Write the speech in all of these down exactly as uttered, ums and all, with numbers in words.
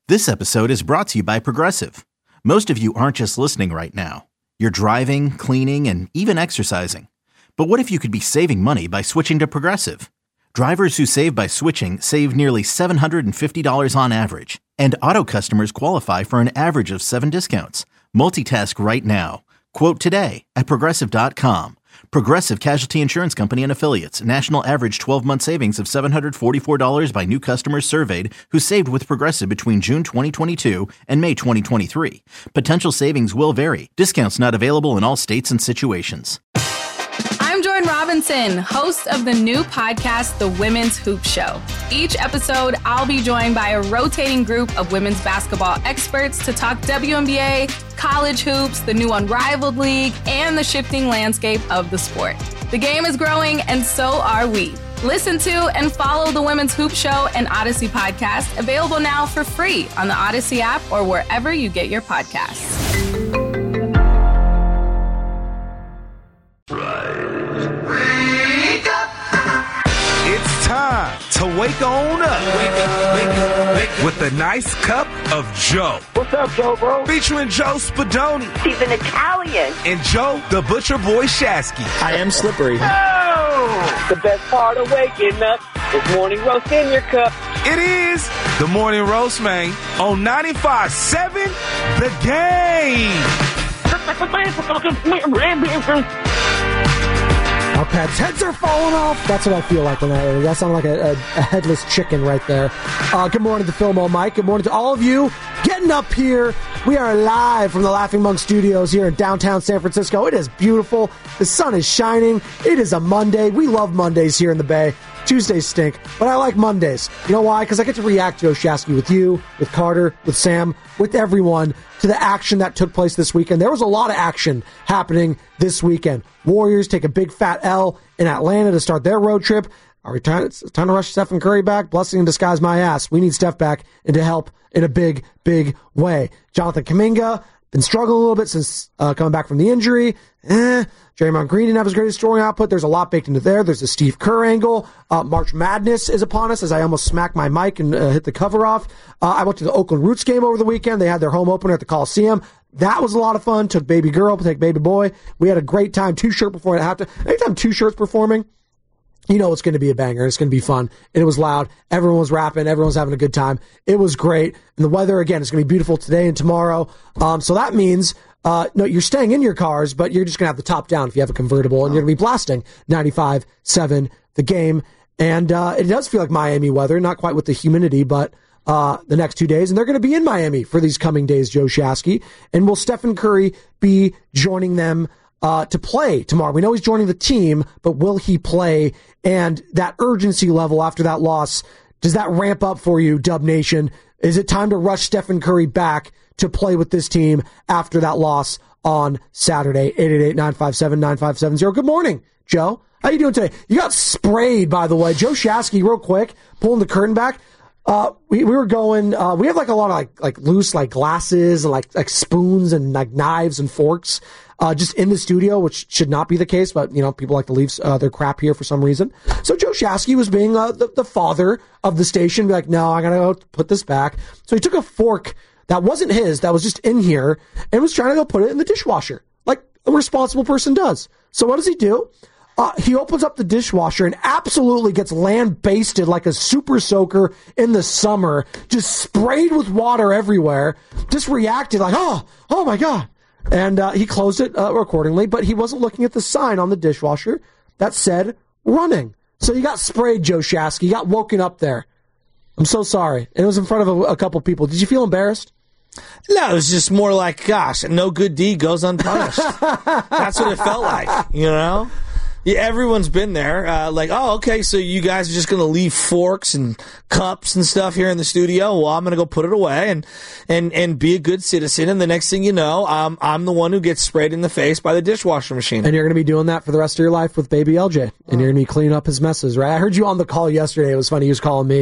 This episode is brought to you by Progressive. Most of you aren't just listening right now. You're driving, cleaning, and even exercising. But what if you could be saving money by switching to Progressive? Drivers who save by switching save nearly seven hundred fifty dollars on average. And auto customers qualify for an average of seven discounts. Multitask right now. Quote today at Progressive dot com. Progressive Casualty Insurance Company and Affiliates. National average twelve-month savings of seven hundred forty-four dollars by new customers surveyed who saved with Progressive between June twenty twenty-two and May twenty twenty-three. Potential savings will vary. Discounts not available in all states and situations. I'm Jordan Robinson, host of the new podcast, The Women's Hoop Show. Each episode, I'll be joined by a rotating group of women's basketball experts to talk W N B A, college hoops, the new Unrivaled League, and the shifting landscape of the sport. The game is growing, and so are we. Listen to and follow The Women's Hoop Show and Odyssey podcast, available now for free on the Odyssey app or wherever you get your podcasts. It's time to wake on up. Wake up, wake up, wake up. With a nice cup of Joe. What's up, Joe, bro? Featuring Joe Spadoni. He's an Italian. And Joe, the Butcher Boy Shasky. I am slippery. Oh! The best part of waking up is morning roast in your cup. It is the Morning Roast, man, on ninety-five point seven The Game. Our pets' heads are falling off. That's what I feel like when that. That sounded like a, a, a headless chicken right there. Uh, good morning to Fillmo Mike. Good morning to all of you getting up here. We are live from the Laughing Monk Studios here in downtown San Francisco. It is beautiful. The sun is shining. It is a Monday. We love Mondays here in the Bay. Tuesdays stink, but I like Mondays. You know why? Because I get to react, Joe Shasky, with you, with Carter, with Sam, with everyone, to the action that took place this weekend. There was a lot of action happening this weekend. Warriors take a big fat L in Atlanta to start their road trip. Are we trying, it's time to rush Stephen Curry back? Blessing in disguise my ass. We need Steph back and to help in a big, big way. Jonathan Kuminga, been struggling a little bit since uh, coming back from the injury. Eh. Draymond Green didn't have his greatest scoring output. There's a lot baked into there. There's a Steve Kerr angle. Uh, March Madness is upon us as I almost smacked my mic and uh, hit the cover off. Uh, I went to the Oakland Roots game over the weekend. They had their home opener at the Coliseum. That was a lot of fun. Took baby girl, take baby boy. We had a great time. Two shirt performing at halftime. Anytime two shirts performing, you know it's going to be a banger. It's going to be fun. And it was loud. Everyone was rapping. Everyone was having a good time. It was great. And the weather, again, is going to be beautiful today and tomorrow. Um, so that means... Uh, no, you're staying in your cars, but you're just going to have the top down if you have a convertible, and you're going to be blasting ninety-five point seven The Game. And uh, it does feel like Miami weather, not quite with the humidity, but uh, the next two days. And they're going to be in Miami for these coming days, Joe Shasky. And will Stephen Curry be joining them uh, to play tomorrow? We know he's joining the team, but will he play? And that urgency level after that loss, does that ramp up for you, Dub Nation? Is it time to rush Stephen Curry back to play with this team after that loss on Saturday? eight eight eight, nine five seven, nine five seven zero. Good morning, Joe. How you doing today? You got sprayed, by the way. Joe Shasky, real quick, pulling the curtain back. Uh, we, we were going, uh, we have like a lot of like, like loose, like glasses and like, like spoons and like knives and forks, uh, just in the studio, which should not be the case, but you know, people like to leave, uh, their crap here for some reason. So Joe Shasky was being, uh, the, the father of the station, be like, no, I gotta go put this back. So he took a fork that wasn't his, that was just in here, and was trying to go put it in the dishwasher, like a responsible person does. So what does he do? Uh, he opens up the dishwasher and absolutely gets land-basted like a super soaker in the summer, just sprayed with water everywhere, just reacted like, oh, oh my God. And uh, he closed it uh, accordingly, but he wasn't looking at the sign on the dishwasher that said running. So you got sprayed, Joe Shasky. You got woken up there. I'm so sorry. It was in front of a, a couple people. Did you feel embarrassed? No, it was just more like, gosh, no good deed goes unpunished. That's what it felt like, you know? Yeah, everyone's been there. Uh, like, oh, okay, so you guys are just going to leave forks and cups and stuff here in the studio. Well, I'm going to go put it away and, and, and be a good citizen. And the next thing you know, um, I'm the one who gets sprayed in the face by the dishwasher machine. And you're going to be doing that for the rest of your life with baby L J. And you're going to be cleaning up his messes, right? I heard you on the call yesterday. It was funny. He was calling me.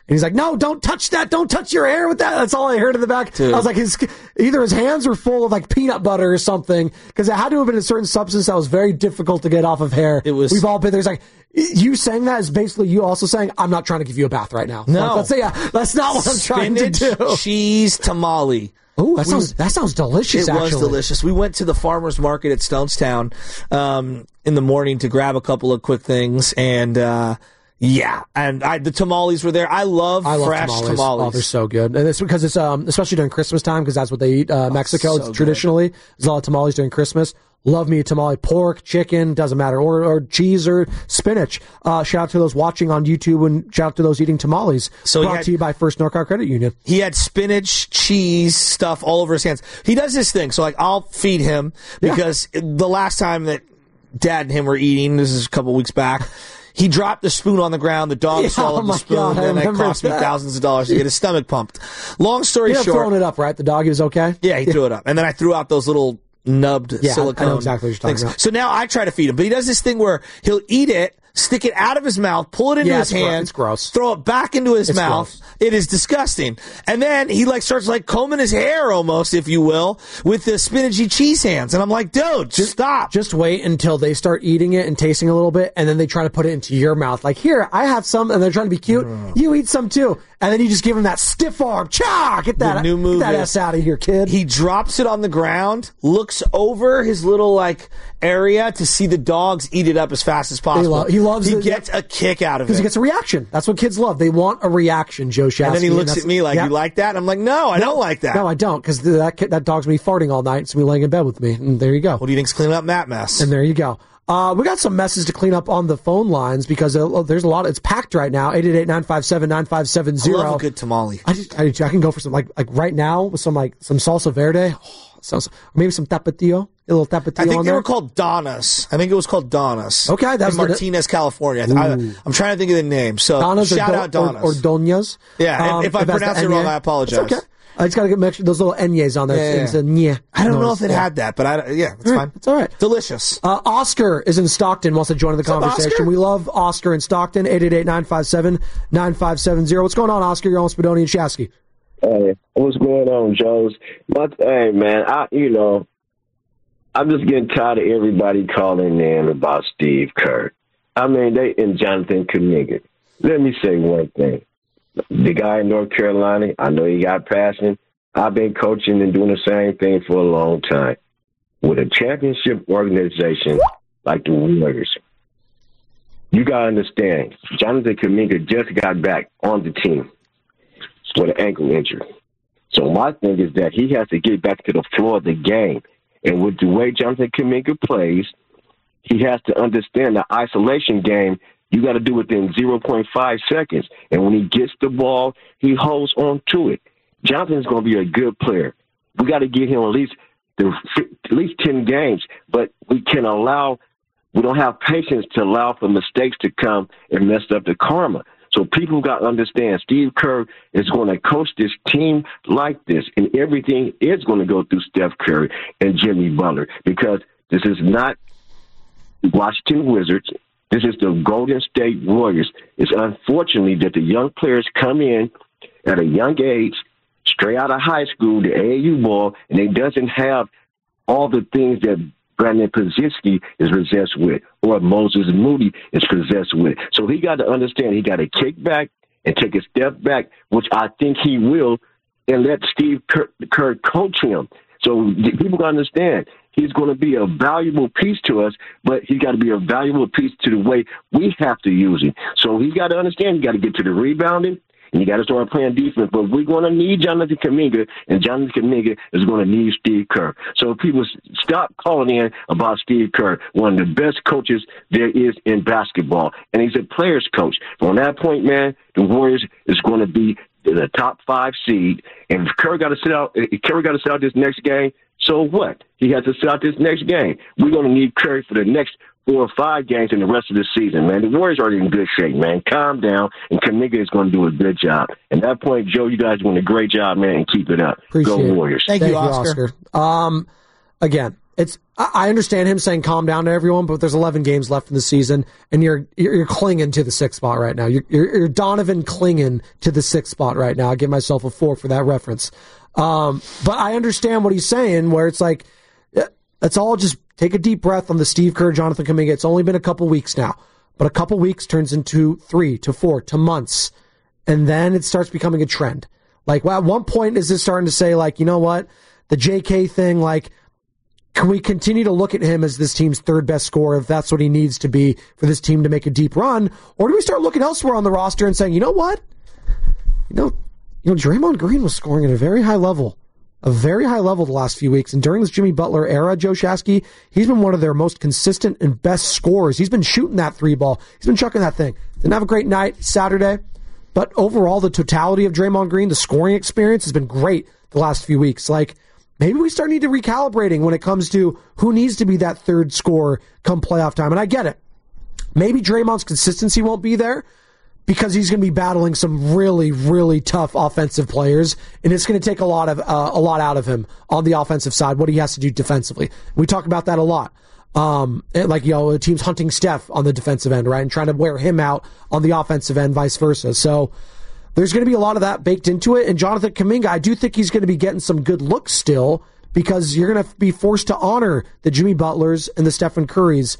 he's like, no, don't touch that. Don't touch your hair with that. That's all I heard in the back. Dude. I was like, his either his hands were full of like peanut butter or something, because it had to have been a certain substance that was very difficult to get off of hair. It was. We've all been there. It's like, you saying that is basically you also saying, I'm not trying to give you a bath right now. No. Like, let's say, yeah, that's not what I'm trying to Spinach do. cheese tamale. Oh, that sounds that sounds delicious. It actually. was delicious. We went to the farmers market at Stonestown um, in the morning to grab a couple of quick things, and uh, yeah, and I, the tamales were there. I love, I love fresh tamales. tamales. Oh, they're so good, and it's because it's um especially during Christmas time, because that's what they eat. Uh, Mexico, so it's good. traditionally there's a lot of tamales during Christmas. Love me a tamale, pork, chicken, doesn't matter, or, or cheese or spinach. Uh, shout out to those watching on YouTube, and shout out to those eating tamales. So he brought had- to you by First NorCal Credit Union. He had spinach, cheese, stuff all over his hands. He does this thing. So, like, I'll feed him because the last time that Dad and him were eating, this is a couple weeks back, he dropped the spoon on the ground. The dog Yeah, swallowed oh my the spoon, God, I and it remember cost me that. thousands of dollars to get his stomach pumped. Long story You have short, thrown it up, right? The dog, he was okay? yeah, he threw it up, and then I threw out those little nubbed Yeah, I- I know silicone exactly what you're talking things. about. So now I try to feed him, but he does this thing where he'll eat it, stick it out of his mouth, pull it into Yeah, his it's gro- hand, it's gross. throw it back into his It's mouth. gross. It is disgusting. And then he like starts like combing his hair almost, if you will, with the spinachy cheese hands. And I'm like, dude, just stop. Just wait until they start eating it and tasting a little bit, and then they try to put it into your mouth. Like, here, I have some, and they're trying to be cute. You eat some too. And then you just give them that stiff arm. Cha! Get that, The new move get that is- ass out of here, kid. He drops it on the ground, looks over his little like area to see the dogs eat it up as fast as possible. lo- he loves He it, gets a kick out of it. Because he gets a reaction. That's what kids love. They want a reaction, Joe Shasky. and then he looks that's- at me like, yeah. "You like that?" And I'm like, "No, I don't like that." No, I don't, because that kid, that dog's gonna be farting all night. It's gonna be laying in bed with me. And there you go. What do you think's cleaning up that mess? And there you go. Uh, we got some messes to clean up on the phone lines, because uh, there's a lot. It's packed right now. eight eight eight, nine five seven, nine five seven I zero. love a good tamale. I, just, I, I can go for some, like like right now, with some like some salsa verde. Oh, sounds, maybe some tapatio. A little tapatio I think on they there. were called Donnas. I think it was called Donnas. Okay, that's in the- Martinez, California. I, am trying to think of the name. So Donnas or shout do- out Donnas. Or, or Doñas. Yeah, if- if I that's the pronounce it wrong, Enye. I apologize. It's okay. I just got to get make sure those little Enyes on there. Yeah, yeah. It's a nye. I don't know if it Yeah. had that, but I, yeah, it's All right, fine. it's all right. Delicious. Uh, Oscar is in Stockton, wants to join the up, conversation. Oscar? We love Oscar in Stockton. eight eight eight, nine five seven, nine five seven zero. What's going on, Oscar? You're on Spadoni and Shasky. Hey, what's going on, Joes? But hey, man, I you know, I'm just getting tired of everybody calling in about Steve Kerr. I mean, they and Jonathan Kuminga. Let me say one thing: the guy in North Carolina, I know he got passion. I've been coaching and doing the same thing for a long time. With a championship organization like the Warriors, you got to understand, Jonathan Kuminga just got back on the team with an ankle injury. So my thing is that he has to get back to the floor of the game. And with the way Jonathan Kuminga plays, he has to understand the isolation game. You got to do it within zero point five seconds. And when he gets the ball, he holds on to it. Jonathan's going to be a good player. We got to get him at least the, at least ten games. But we can allow, we don't have patience to allow for mistakes to come and mess up the karma. So people got to understand Steve Kerr is going to coach this team like this, and everything is going to go through Steph Curry and Jimmy Butler, because this is not Washington Wizards. This is the Golden State Warriors. It's unfortunately that the young players come in at a young age, straight out of high school, the A A U ball, and they doesn't have all the things that Brandon Podziemski is possessed with, or Moses Moody is possessed with. So he got to understand he got to kick back and take a step back, which I think he will, and let Steve Kerr, Kerr coach him. So people got to understand he's going to be a valuable piece to us, but he's got to be a valuable piece to the way we have to use him. So he's got to understand he got to get to the rebounding, and you got to start playing defense. But we're going to need Jonathan Kuminga, and Jonathan Kuminga is going to need Steve Kerr. So people stop calling in about Steve Kerr, one of the best coaches there is in basketball, and he's a player's coach. From that point, man, the Warriors is going to be the top five seed, and if Kerr got to sit out, if Kerr got to sit out this next game, so what? He has to sit out this next game. We're going to need Curry for the next four or five games in the rest of the season, man. The Warriors are in good shape, man. Calm down, and Kuminga is going to do a good job. At that point, Joe, you guys are doing a great job, man, and keep it up. Appreciate Go it. Warriors. Thank, Thank you, Oscar. Oscar. Um, again, it's I understand him saying calm down to everyone, but there's eleven games left in the season, and you're you're clinging to the sixth spot right now. You're, you're, you're Donovan clinging to the sixth spot right now. I give myself a four for that reference. Um, but I understand what he's saying, where it's like, let's all just take a deep breath on the Steve Kerr, Jonathan Kuminga. It's only been a couple weeks now, but a couple weeks turns into three to four to months, and then it starts becoming a trend. Like, well, at one point, is it starting to say, like, you know what, the J K thing, like, can we continue to look at him as this team's third best scorer if that's what he needs to be for this team to make a deep run? Or do we start looking elsewhere on the roster and saying, you know what? You know, you know, Draymond Green was scoring at a very high level, a very high level the last few weeks. And during this Jimmy Butler era, Joe Shasky, he's been one of their most consistent and best scorers. He's been shooting that three ball. He's been chucking that thing. Didn't have a great night Saturday, but overall, the totality of Draymond Green, the scoring experience has been great the last few weeks. Like, maybe we start needing to recalibrating when it comes to who needs to be that third scorer come playoff time. And I get it. Maybe Draymond's consistency won't be there because he's going to be battling some really, really tough offensive players, and it's going to take a lot of uh, a lot out of him on the offensive side, what he has to do defensively. We talk about that a lot. Um, like, you know, the team's hunting Steph on the defensive end, right, and trying to wear him out on the offensive end, vice versa. So there's going to be a lot of that baked into it. And Jonathan Kuminga, I do think he's going to be getting some good looks still because you're going to be forced to honor the Jimmy Butlers and the Stephen Currys.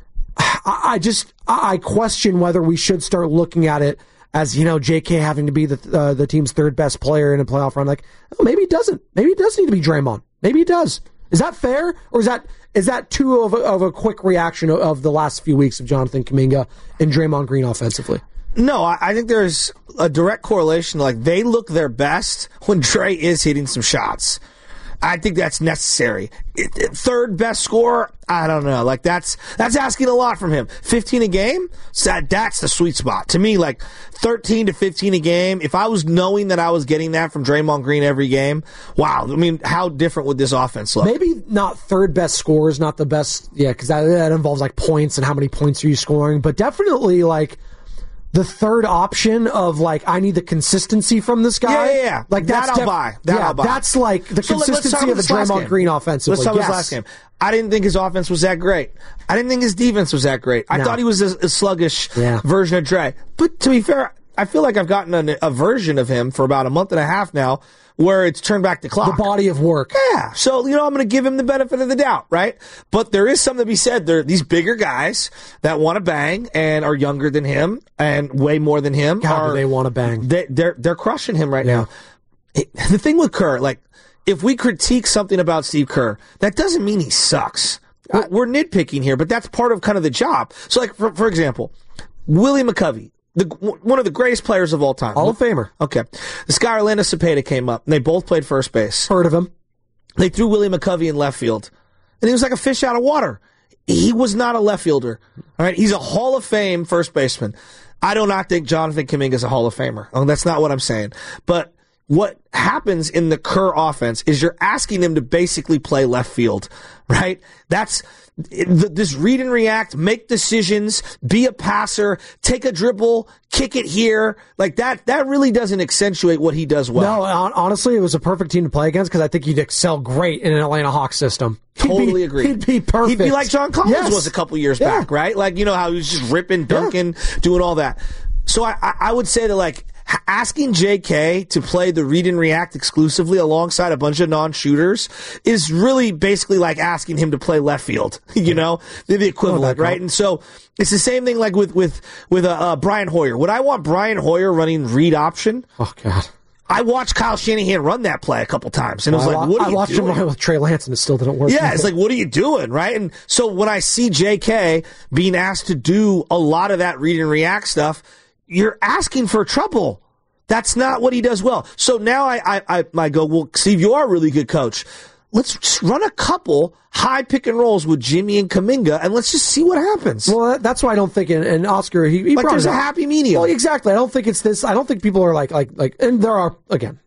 I, I just, I question whether we should start looking at it as, you know, J K having to be the uh, the team's third best player in a playoff run. Like, oh, maybe it doesn't. Maybe it does need to be Draymond. Maybe it does. Is that fair? Or is that is that too of a, of a quick reaction of, of the last few weeks of Jonathan Kuminga and Draymond Green offensively? No, I think there's a direct correlation. Like, they look their best when Dre is hitting some shots. I think that's necessary. It, it, third best scorer, I don't know. Like, that's that's asking a lot from him. fifteen a game, so that, that's the sweet spot. To me, like, thirteen to fifteen a game, if I was knowing that I was getting that from Draymond Green every game, wow. I mean, how different would this offense look? Maybe not third best scorers, not the best, yeah, because that, that involves, like, points and how many points are you scoring, but definitely, like, the third option of, like, I need the consistency from this guy. Yeah, yeah, yeah. Like, that's that I'll def- buy. That yeah, I'll buy. That's like the so consistency of the Draymond Green offensively. Let's talk about yes. his last game. I didn't think his offense was that great. I didn't think his defense was that great. I no. thought he was a, a sluggish yeah. version of Dre. But to be fair, I feel like I've gotten a, a version of him for about a month and a half now where it's turned back the clock. The body of work. Yeah. So, you know, I'm going to give him the benefit of the doubt, right? But there is something to be said. There are these bigger guys that want to bang and are younger than him and way more than him. God, are, do they want to bang. They, they're, they're crushing him right yeah. now. It, the thing with Kerr, like, if we critique something about Steve Kerr, that doesn't mean he sucks. We're, we're nitpicking here, but that's part of kind of the job. So, like, for, for example, Willie McCovey. The, one of the greatest players of all time. Hall of Famer. Okay. This guy, Orlando Cepeda, came up, and they both played first base. Heard of him. They threw Willie McCovey in left field, and he was like a fish out of water. He was not a left fielder. All right, he's a Hall of Fame first baseman. I do not think Jonathan Kuminga is a Hall of Famer. Oh, that's not what I'm saying. But what happens in the Kerr offense is you're asking him to basically play left field, right? That's this read and react, make decisions, be a passer, take a dribble, kick it here. Like that, that really doesn't accentuate what he does well. No, honestly, it was a perfect team to play against because I think he'd excel great in an Atlanta Hawks system. Totally he'd be, agree. He'd be perfect. He'd be like John Collins yes. was a couple years yeah. back, right? Like, you know, how he was just ripping, dunking, yeah. doing all that. So I, I would say that, like, asking J K to play the read and react exclusively alongside a bunch of non-shooters is really basically like asking him to play left field, you know, they're the equivalent, oh, right? And so it's the same thing like with, with, with uh, uh, Brian Hoyer. Would I want Brian Hoyer running read option? Oh, God. I watched Kyle Shanahan run that play a couple times, and well, it was like, what are I you watched doing? him run with Trey Lance, and it still didn't work. Yeah, it's like, what are you doing, right? And so when I see J K being asked to do a lot of that read and react stuff, you're asking for trouble. That's not what he does well. So now I, I, I, I go, well, Steve, you are a really good coach. Let's just run a couple high pick and rolls with Jimmy and Kuminga, and let's just see what happens. Well, that's why I don't think, and Oscar, he, he like brought there's it a up. happy medium. Well, exactly. I don't think it's this. I don't think people are like, like, like, and there are, again,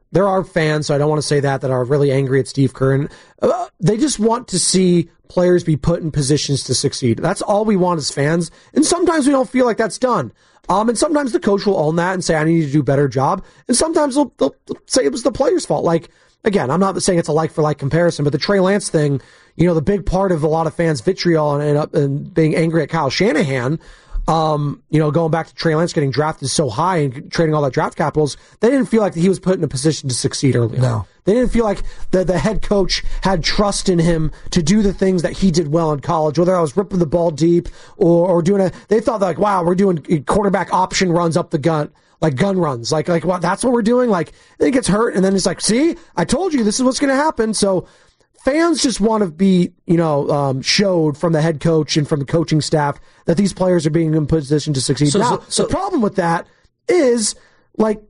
there are fans, so I don't want to say that, that are really angry at Steve Kerr. And uh, they just want to see players be put in positions to succeed. That's all we want as fans. And sometimes we don't feel like that's done. Um, and sometimes the coach will own that and say, I need to do a better job. And sometimes they'll, they'll say it was the player's fault. Like, again, I'm not saying it's a like-for-like comparison, but the Trey Lance thing, you know, the big part of a lot of fans' vitriol and, and, and being angry at Kyle Shanahan, um, you know, going back to Trey Lance getting drafted so high and trading all that draft capitals, they didn't feel like he was put in a position to succeed early on. No. They didn't feel like the, the head coach had trust in him to do the things that he did well in college, whether I was ripping the ball deep or, or doing a, they thought like, wow, we're doing quarterback option runs up the gut, like gun runs. Like, like what, that's what we're doing. Like, then he gets hurt and then it's like, see, I told you this is what's going to happen. So fans just want to be, you know, um, showed from the head coach and from the coaching staff that these players are being in position to succeed. So, now, so, so the problem with that is like,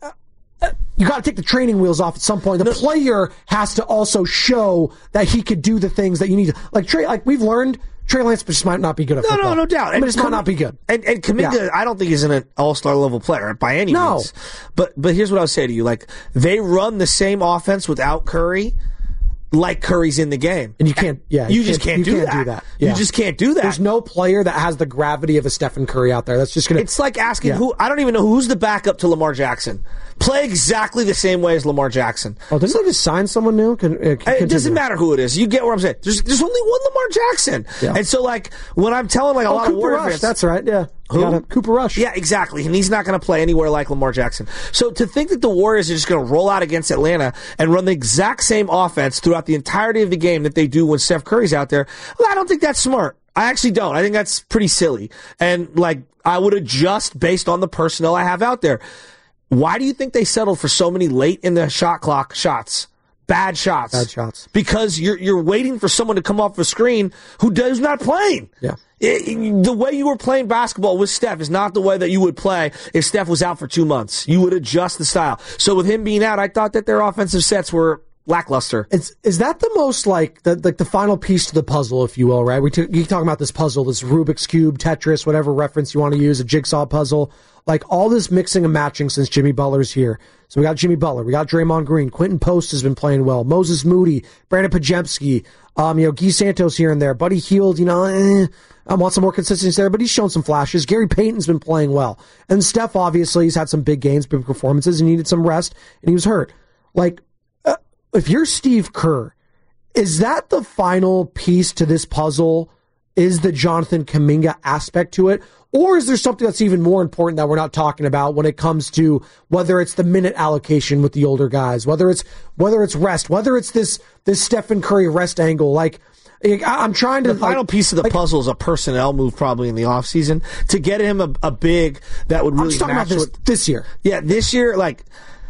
you got to take the training wheels off at some point. The no. player has to also show that he could do the things that you need to. Like Trey, like we've learned, Trey Lance just might not be good at no, football. No, no, no doubt. I mean, it might not be good. And, and Kuminga, yeah. I don't think he's an all-star level player by any no. means. But but here's what I would say to you: like they run the same offense without Curry. Like Curry's in the game. And you can't, yeah. You, you just can't, you do, can't that. do that. Yeah. You just can't do that. There's no player that has the gravity of a Stephen Curry out there. That's just going to. It's like asking yeah. who, I don't even know who's the backup to Lamar Jackson. Play exactly the same way as Lamar Jackson. Oh, doesn't he just sign someone new? Can, uh, can it doesn't matter who it is. You get what I'm saying. There's, there's only one Lamar Jackson. Yeah. And so, like, when I'm telling, like, a oh, lot Cooper of Warrior Rush, fans. That's right, yeah. Who? Got Cooper Rush. Yeah, exactly. And he's not going to play anywhere like Lamar Jackson. So to think that the Warriors are just going to roll out against Atlanta and run the exact same offense throughout the entirety of the game that they do when Steph Curry's out there, well, I don't think that's smart. I actually don't. I think that's pretty silly. And, like, I would adjust based on the personnel I have out there. Why do you think they settled for so many late in the shot clock shots? Bad shots. Bad shots. Because you're you're waiting for someone to come off the screen who does not playing. Yeah. It, it, the way you were playing basketball with Steph is not the way that you would play if Steph was out for two months. You would adjust the style. So with him being out, I thought that their offensive sets were lackluster. It's, is that the most like the like the final piece to the puzzle, if you will, right? We t- you talking about this puzzle, this Rubik's Cube, Tetris, whatever reference you want to use, a jigsaw puzzle, like all this mixing and matching since Jimmy Butler's here. So we got Jimmy Butler, we got Draymond Green, Quentin Post has been playing well, Moses Moody, Brandon Pajemski, um, you know, Guy Santos here and there, Buddy Hield, you know, eh, I want some more consistency there, but he's shown some flashes. Gary Payton's been playing well, and Steph obviously he's had some big games, big performances, and needed some rest, and he was hurt. Like, uh, if you're Steve Kerr, is that the final piece to this puzzle? Is the Jonathan Kuminga aspect to it? Or is there something that's even more important that we're not talking about when it comes to whether it's the minute allocation with the older guys, whether it's whether it's rest, whether it's this this Stephen Curry rest angle? Like, I'm trying to... The final like, piece of the like, puzzle is a personnel move probably in the offseason to get him a, a big that would really I'm just talking match about this, what, this year. Yeah, this year, like...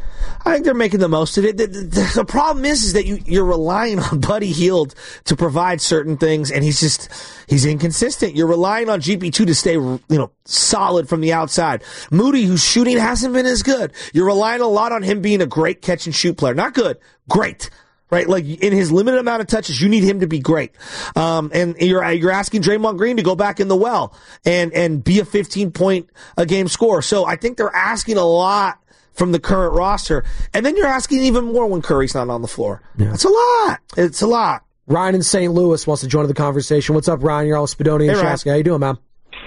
I think they're making the most of it. The, the, the problem is, is that you, you're relying on Buddy Hield to provide certain things, and he's just, he's inconsistent. You're relying on G P two to stay, you know, solid from the outside. Moody, who's shooting, hasn't been as good. You're relying a lot on him being a great catch and shoot player. Not good, great. Right, like in his limited amount of touches, you need him to be great. Um, and you're you're asking Draymond Green to go back in the well and and be a fifteen point a game scorer. So I think they're asking a lot from the current roster. And then you're asking even more when Curry's not on the floor. Yeah. It's a lot. It's a lot. Ryan in Saint Louis wants to join the conversation. What's up, Ryan? You're all Spadoni and hey, Shasky. How you doing, man?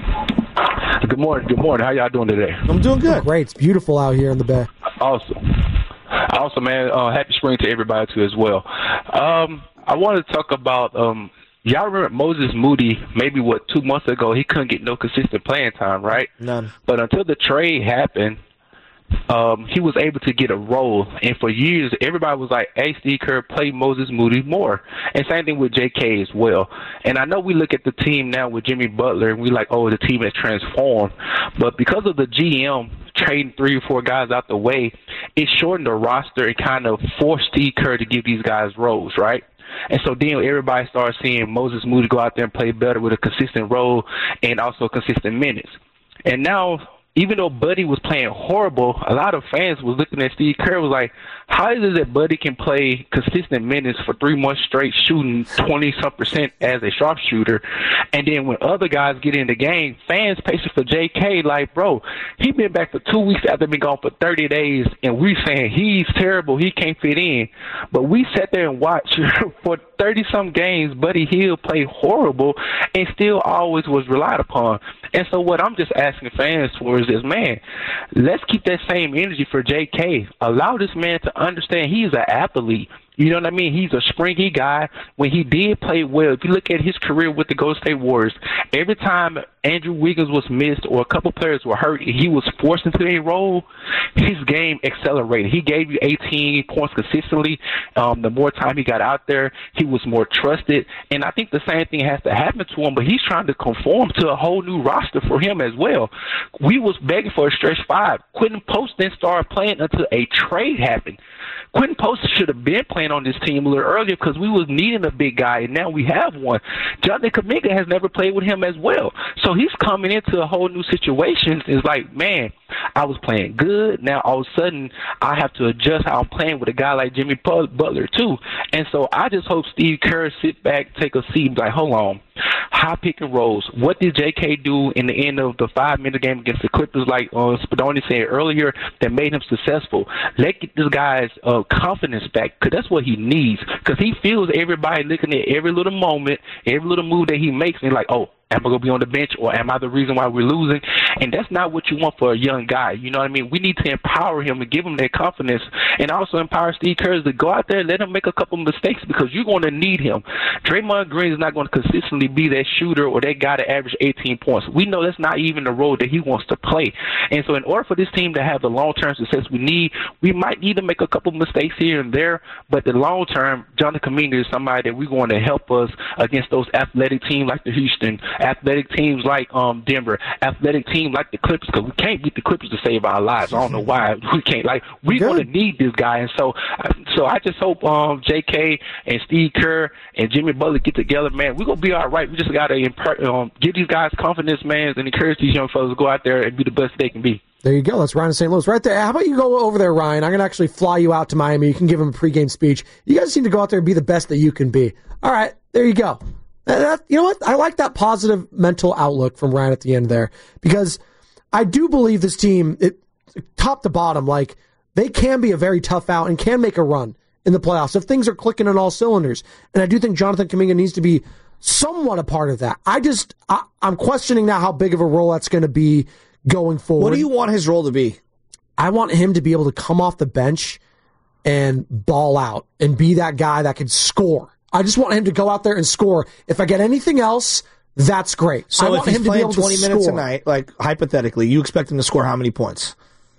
Good morning. Good morning. How y'all doing today? I'm doing good. Oh, great. It's beautiful out here in the Bay. Awesome. Awesome, man. Uh, happy spring to everybody, too, as well. Um, I want to talk about... Um, Y'all remember Moses Moody, maybe, what, two months ago, he couldn't get no consistent playing time, right? None. But until the trade happened, um, he was able to get a role. And for years, everybody was like, hey, Steve Kerr, play Moses Moody more. And same thing with J K as well. And I know we look at the team now with Jimmy Butler, and we like, oh, the team has transformed. But because of the G M trading three or four guys out the way, it shortened the roster and kind of forced Steve Kerr to give these guys roles, right? And so then everybody started seeing Moses Moody go out there and play better with a consistent role and also consistent minutes. And now even though Buddy was playing horrible, a lot of fans was looking at Steve Kerr was like, how is it that Buddy can play consistent minutes for three months straight shooting twenty-some percent as a sharpshooter? And then when other guys get in the game, fans pacing for J K like, bro, he been back for two weeks after being gone for thirty days, and we saying he's terrible, he can't fit in. But we sat there and watched for thirty-some games, Buddy Hield play horrible and still always was relied upon. And so what I'm just asking fans for is this, man, let's keep that same energy for J K. Allow this man to understand he's an athlete. You know what I mean? He's a springy guy. When he did play well, if you look at his career with the Golden State Warriors, every time Andrew Wiggins was missed or a couple players were hurt, he was forced into a role, his game accelerated. He gave you eighteen points consistently. Um, the more time he got out there, he was more trusted. And I think the same thing has to happen to him, but he's trying to conform to a whole new roster for him as well. We was begging for a stretch five. Quentin Post didn't start playing until a trade happened. Quentin Post should have been playing on this team a little earlier because we was needing a big guy, and now we have one. Jonathan Kuminga has never played with him as well. So he's coming into a whole new situation. It's like, man, I was playing good. Now all of a sudden I have to adjust how I'm playing with a guy like Jimmy Butler too. And so I just hope Steve Kerr sit back, take a seat, and be like, hold on. High pick and rolls. What did J K do in the end of the five-minute game against the Clippers, like uh, Spadoni said earlier, that made him successful? Let get this guy's uh, confidence back, because that's what he needs. Because he feels everybody looking at every little moment, every little move that he makes, and like, oh, am I going to be on the bench, or am I the reason why we're losing? And that's not what you want for a young guy. You know what I mean? We need to empower him and give him that confidence, and also empower Steve Kerr to go out there and let him make a couple mistakes, because you're going to need him. Draymond Green is not going to consistently be that shooter or that guy to average eighteen points. We know that's not even the role that he wants to play. And so in order for this team to have the long-term success we need, we might need to make a couple mistakes here and there, but the long-term, Jonathan Kuminga is somebody that we're going to help us against those athletic teams like the Houston, athletic teams like um Denver, athletic teams like the Clippers, because we can't beat the Clippers to save our lives. I don't know why we can't. Like, we're going to need this guy. And so so I just hope um J K and Steve Kerr and Jimmy Butler get together, man. We're going to be all right. We just got to imp- um, give these guys confidence, man, and encourage these young fellas to go out there and be the best they can be. There you go. That's Ryan in Saint Louis right there. How about you go over there, Ryan? I'm going to actually fly you out to Miami. You can give him a pregame speech. You guys need to go out there and be the best that you can be. All right. There you go. That, you know what? I like that positive mental outlook from Ryan at the end there, because I do believe this team, it, top to bottom, like, they can be a very tough out and can make a run in the playoffs if things are clicking on all cylinders. And I do think Jonathan Kuminga needs to be somewhat a part of that. I just, I, I'm questioning now how big of a role that's going to be going forward. What do you want his role to be? I want him to be able to come off the bench and ball out and be that guy that can score. I just want him to go out there and score. If I get anything else, that's great. So I if want he's him to be playing able twenty to minutes score. a night, like hypothetically, you expect him to score how many points?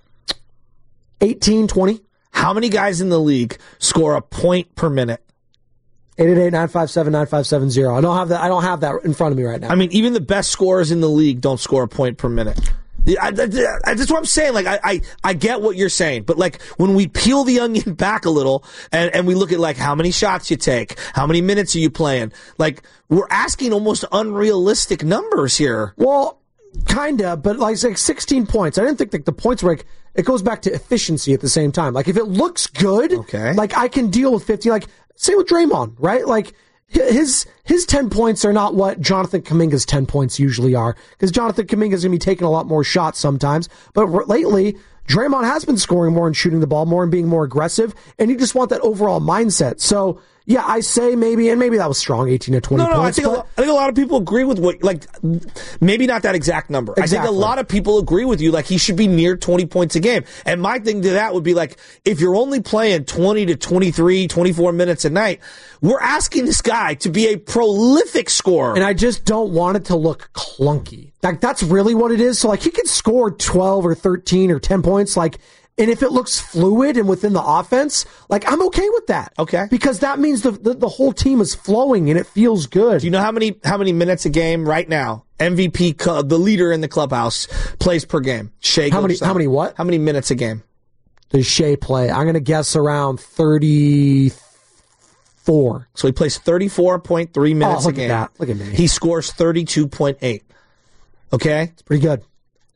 eighteen, twenty. How many guys in the league score a point per minute? eight eight eight, nine five seven, nine five seven zero. I don't have that. I don't have that in front of me right now. I mean, even the best scorers in the league don't score a point per minute. I, I, I, that's what I'm saying. Like, I, I, I get what you're saying, but like when we peel the onion back a little and, and we look at like how many shots you take, how many minutes are you playing? Like, we're asking almost unrealistic numbers here. Well, kinda, but like, like sixteen points. I didn't think that the points were like, it goes back to efficiency at the same time. Like, if it looks good, okay, like I can deal with fifty. Like, same with Draymond, right? Like, His his ten points are not what Jonathan Kuminga's ten points usually are, because Jonathan Kuminga's going to be taking a lot more shots sometimes. But lately, Draymond has been scoring more and shooting the ball more and being more aggressive, and you just want that overall mindset. So, yeah, I say maybe, and maybe that was strong, eighteen to twenty no, no, points. I think, a lot, I think a lot of people agree with what, like, maybe not that exact number. Exactly. I think a lot of people agree with you, like, he should be near twenty points a game. And my thing to that would be, like, if you're only playing twenty to twenty-three, twenty-four minutes a night, we're asking this guy to be a prolific scorer. And I just don't want it to look clunky. Like, that's really what it is. So, like, he can score twelve or thirteen or ten points, like, and if it looks fluid and within the offense, like, I'm okay with that. Okay. Because that means the, the the whole team is flowing and it feels good. Do you know how many how many minutes a game right now M V P, the leader in the clubhouse, plays per game? Shea How many? How many what? How many minutes a game does Shea play? I'm going to guess around thirty-four. So he plays thirty-four point three minutes oh, look a game. At that. Look at me. He scores thirty-two point eight. Okay? It's pretty good.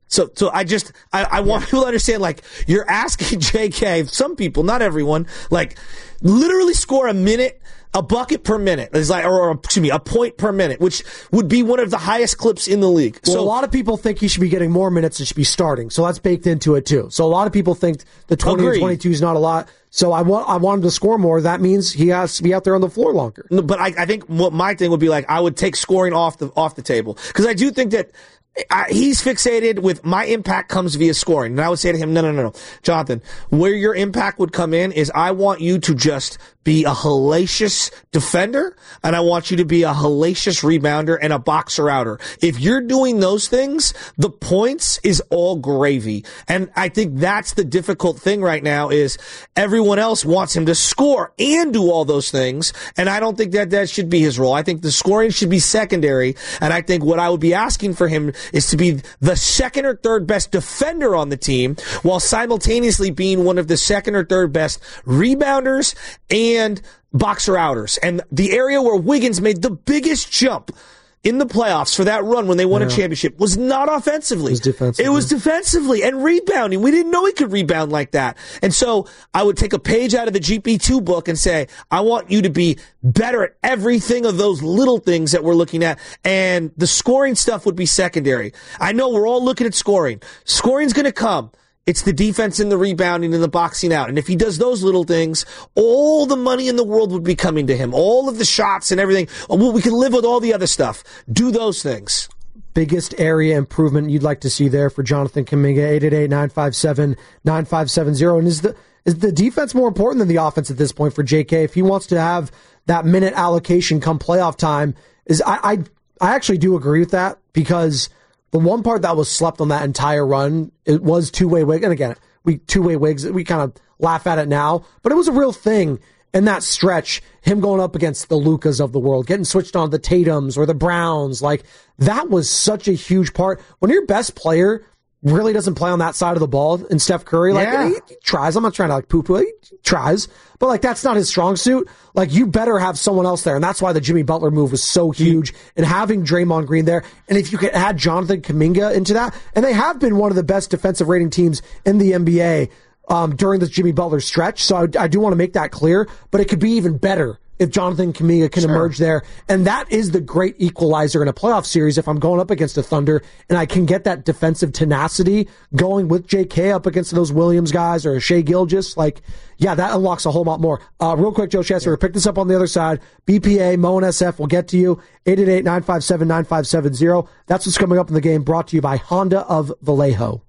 So, so I just, I, I want people to understand, like, you're asking J K, some people, not everyone, like, literally score a minute, a bucket per minute. It's like, or, or excuse me, a point per minute, which would be one of the highest clips in the league. Well, so a lot of people think he should be getting more minutes and should be starting. So that's baked into it too. So a lot of people think the twenty Agreed. and twenty-two is not a lot. So I want I want him to score more. That means he has to be out there on the floor longer. No, but I, I think what my thing would be like, I would take scoring off the off the table, because I do think that I, he's fixated with my impact comes via scoring, and I would say to him, no, no, no, no, Jonathan, where your impact would come in is I want you to just be a hellacious defender, and I want you to be a hellacious rebounder and a boxer outer. If you're doing those things, the points is all gravy. And I think that's the difficult thing right now is everyone else wants him to score and do all those things, and I don't think that that should be his role. I think the scoring should be secondary, and I think what I would be asking for him is to be the second or third best defender on the team while simultaneously being one of the second or third best rebounders and boxer outers. And the area where Wiggins made the biggest jump in the playoffs for that run when they won yeah. a championship was not offensively. It was defensively. It was defensively and rebounding. We didn't know he could rebound like that. And so I would take a page out of the G P two book and say, I want you to be better at everything of those little things that we're looking at. And the scoring stuff would be secondary. I know we're all looking at scoring. Scoring's going to come. It's the defense and the rebounding and the boxing out. And if he does those little things, all the money in the world would be coming to him. All of the shots and everything. Well, we can live with all the other stuff. Do those things. Biggest area improvement you'd like to see there for Jonathan Kuminga, eight eight eight, nine five seven, nine five seven zero. And is the, is the defense more important than the offense at this point for J K? If he wants to have that minute allocation come playoff time, is I, I, I actually do agree with that, because the one part that was slept on that entire run, it was two-way Wiggs. And again, we two-way Wiggs, we kind of laugh at it now, but it was a real thing in that stretch, him going up against the Lukas of the world, getting switched on the Tatums or the Browns. Like, that was such a huge part. When your best player really doesn't play on that side of the ball, and Steph Curry, like, yeah. he, he tries. I'm not trying to, like, poo-poo it. He tries. But, like, that's not his strong suit. Like, you better have someone else there. And that's why the Jimmy Butler move was so huge. And having Draymond Green there. And if you could add Jonathan Kuminga into that. And they have been one of the best defensive rating teams in the N B A um, during this Jimmy Butler stretch. So I, I do want to make that clear. But it could be even better if Jonathan Kuminga can sure. emerge there. And that is the great equalizer in a playoff series if I'm going up against a Thunder and I can get that defensive tenacity going with J K up against those Williams guys or Shai Gilgeous. Like, yeah, that unlocks a whole lot more. Uh, real quick, Joe Chester, yeah. pick this up on the other side. B P A, Mo and S F will get to you. eight eight eight, nine five seven, nine five seven zero. That's what's coming up in the game, brought to you by Honda of Vallejo.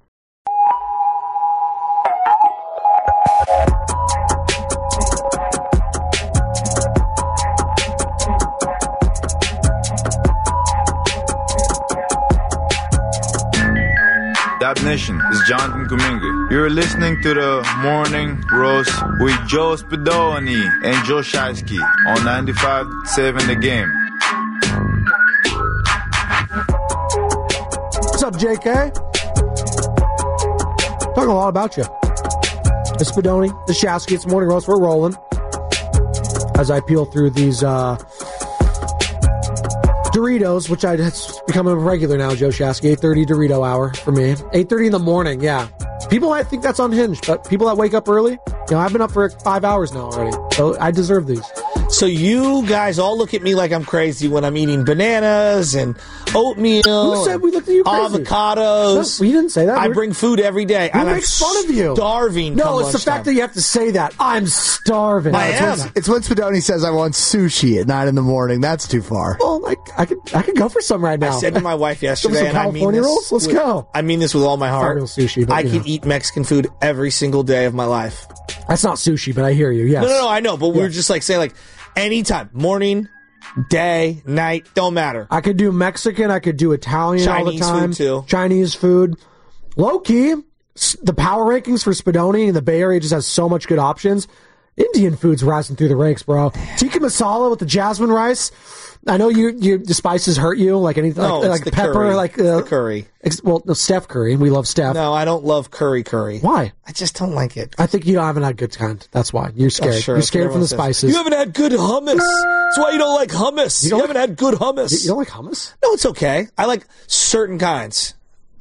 Dab Nation, this is Jonathan Kuminga. You're listening to the Morning Roast with Joe Spadoni and Joe Shiesty on ninety-five point seven The Game. What's up, J K? Talking a lot about you. The Spadoni, the Shiesty, it's Morning Roast. We're rolling. As I peel through these uh, Doritos, which I, it's becoming regular now, Joe Shiesty. eight thirty Dorito hour for me. eight thirty in the morning, yeah. People might think that's unhinged, but people that wake up early, you know, I've been up for five hours now already, so I deserve these. So you guys all look at me like I'm crazy when I'm eating bananas and oatmeal. Who said we looked at you crazy? Avocados. No, we didn't say that. I We're, bring food every day. Who and makes I'm fun of you? Starving. No, it's the fact that you have to say that. I'm starving. I am. It's when, it's when Spadoni says I want sushi at nine in the morning. That's too far. Well, I, I could I could go for some right now. I said to my wife yesterday, some and I mean California this rolls? Let's with, go. I mean this with all my heart. Not real sushi, but, I you can know. eat Mexican food every single day of my life. That's not sushi, but I hear you. Yes. No, no, no. I know, but Yeah. we're just like saying like anytime, morning, day, night, don't matter. I could do Mexican. I could do Italian all the Chinese time. food, too. Chinese food. Low key, s- the power rankings for Spadoni in the Bay Area just has so much good options. Indian food's rising through the ranks, bro. Tikka masala with the jasmine rice. I know you, you the spices hurt you, like anything, No, like, it's like the pepper, curry. like It's uh, the curry. Ex- well, no, Steph Curry. We love Steph. No, I don't love curry curry. Why? I just don't like it. I think you haven't had good kind. That's why you're scared. Oh, sure, You're that's scared what from the everyone says. spices. You haven't had good hummus. That's why you don't like hummus. You, don't haven't had good hummus. You don't like hummus? No, it's okay. I like certain kinds.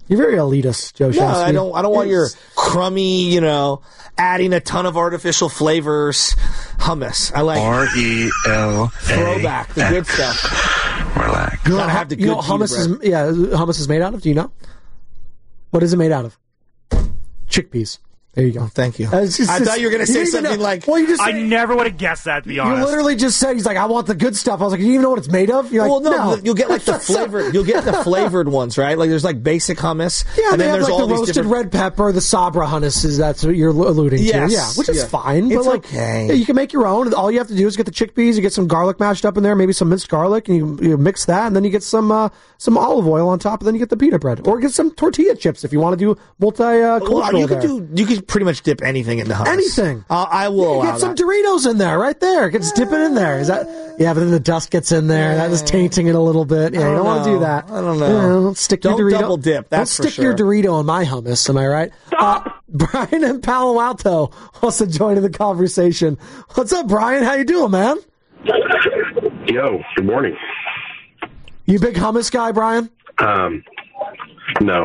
You're very elitist, Joe No, Shasky. I don't. I don't want your crummy, you know, adding a ton of artificial flavors hummus. I like R E L throwback, the good stuff. Relax. You know, Gotta have the you know good what hummus pita is, yeah, hummus is made out of? Do you know? What is it made out of? Chickpeas. There you go. Thank you. Uh, it's just- I thought you were going to say didn't even something know. like, Well, you just I never would have guessed that, to be honest. You literally just said, he's like, I want the good stuff. I was like, you even know what it's made of? You're like, well, no, no. you'll get like the flavored. You'll get the flavored ones, right? Like there's like basic hummus, Yeah, and they then have there's like all the these roasted different. red pepper, the Sabra hummus, is that's what you're alluding Yes. to. Yeah, which is Yeah. fine. It's but like, okay. yeah, you can make your own. All you have to do is get the chickpeas, you get some garlic mashed up in there, maybe some minced garlic, and you, you mix that, and then you get some uh, some olive oil on top, and then you get the pita bread. Or get some tortilla chips if you want to do multi-cultural Well, you there. could do. You could pretty much dip anything into hummus. Anything. Uh, I will Yeah, allow get some that. Doritos in there, right there. Get just dip it in there. Is that? Yeah, but then the dust gets in there. That is tainting it a little bit. Yeah, I you don't don't want to do know. that. I don't know. Yeah, don't stick Don't your Dorito. double dip, that's don't for stick your sure. Dorito in my hummus. Am I right? Uh, Brian in Palo Alto wants to join in the conversation. What's up, Brian? How you doing, man? Yo, good morning. You a big hummus guy, Brian? Um, no.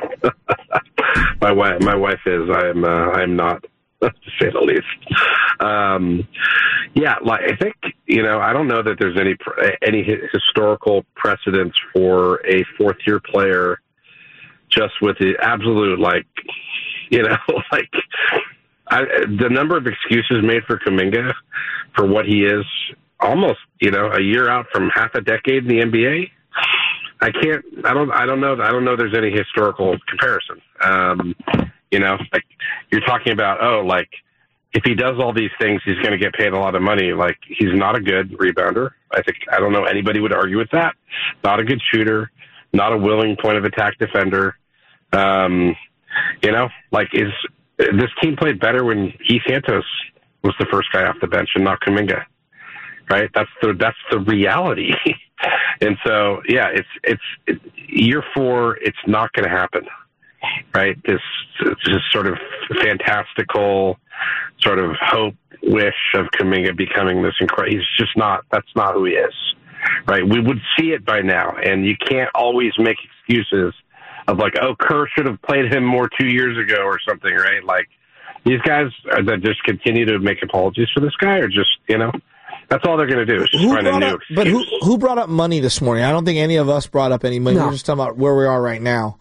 my wife, my wife is. I'm. Uh, I'm not, to say the least. Um, yeah, like I think you know. I don't know that there's any any historical precedence for a fourth year player, just with the absolute like, you know, like I, the number of excuses made for Kuminga for what he is. Almost, you know, a year out from half a decade in the N B A. I can't. I don't. I don't know. I don't know. There's any historical comparison. Um, you know, like you're talking about. Oh, like if he does all these things, he's going to get paid a lot of money. Like he's not a good rebounder. I think. I don't know anybody would argue with that. Not a good shooter. Not a willing point of attack defender. Um, you know, like is this team played better when Heath Santos was the first guy off the bench and not Kuminga? Right. That's the that's the reality. And so, yeah, it's it's it, year four. It's not going to happen, right? This, this sort of fantastical sort of hope wish of Kuminga becoming this incredible. He's just not. That's not who he is, right? We would see it by now, and you can't always make excuses of like, oh, Kerr should have played him more two years ago or something, right? Like these guys are that just continue to make apologies for this guy, or just you know. That's all they're going to do is just Who find a brought new up, excuse. but who who brought up money this morning? I don't think any of us brought up any money. No. We're just talking about where we are right now.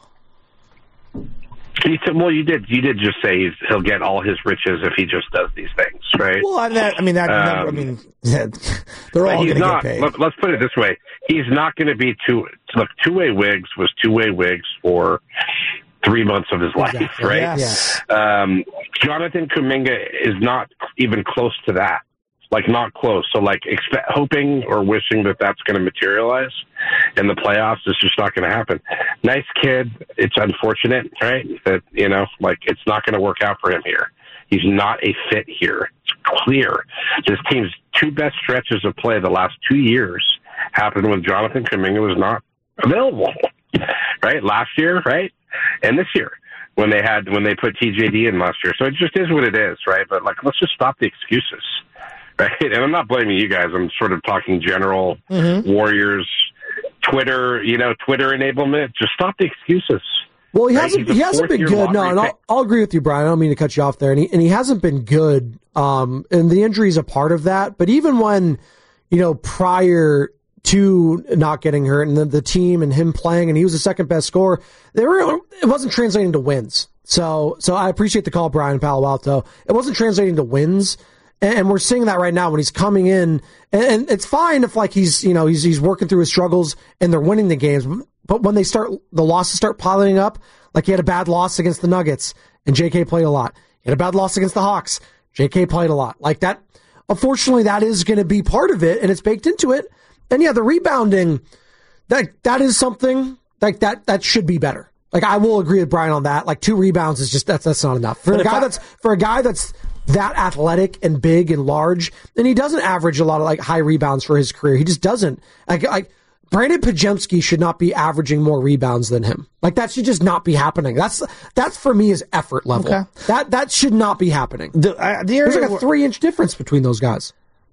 You said, well, you did. You did just say he's, he'll get all his riches if he just does these things, right? Well, I mean, that, I mean, that, Um, I mean, yeah, they're all he's going to not. get paid. Let, let's put it this way: he's not going to be two. Look, two-way wigs was two-way wigs for three months of his life, Exactly. right? Yes. Um, Jonathan Kuminga is not even close to that. Like not close. So like expect, hoping or wishing that that's going to materialize in the playoffs is just not going to happen. Nice kid. It's unfortunate, right? That, you know, like it's not going to work out for him here. He's not a fit here. It's clear. This team's two best stretches of play the last two years happened when Jonathan Kuminga was not available, right? Last year, right? And this year when they had, when they put T J D in last year. So it just is what it is, right? But like, let's just stop the excuses. Right? And I'm not blaming you guys. I'm sort of talking general Mm-hmm. Warriors, Twitter, you know, Twitter enablement. Just stop the excuses. Well, he Right? hasn't. He's a He hasn't been fourth-year good. No, lottery and pick. I'll, I'll agree with you, Brian. I don't mean to cut you off there. And he, and he hasn't been good. Um, and the injury is a part of that. But even when, you know, prior to not getting hurt and the, the team and him playing, and he was the second best scorer, they were. It wasn't translating to wins. So, so I appreciate the call, Brian in Palo Alto. It wasn't translating to wins. And we're seeing that right now when he's coming in, and it's fine if like he's, you know, he's, he's working through his struggles and they're winning the games. But when they start, the losses start piling up, like he had a bad loss against the Nuggets and J K played a lot. He had a bad loss against the Hawks. J K played a lot. Like that, unfortunately, that is going to be part of it and it's baked into it. And yeah, the rebounding, that, that is something like that, that should be better. Like I will agree with Brian on that. Like two rebounds is just, that's, that's not enough. For But a if guy I- that's, for a guy that's, that athletic and big and large, and he doesn't average a lot of like high rebounds for his career. He just doesn't. Like, like Brandon Pajemski should not be averaging more rebounds than him. Like that should just not be happening. That's that's for me is effort level. Okay. That that should not be happening. The, uh, the area There's like a where- three inch difference between those guys. Well,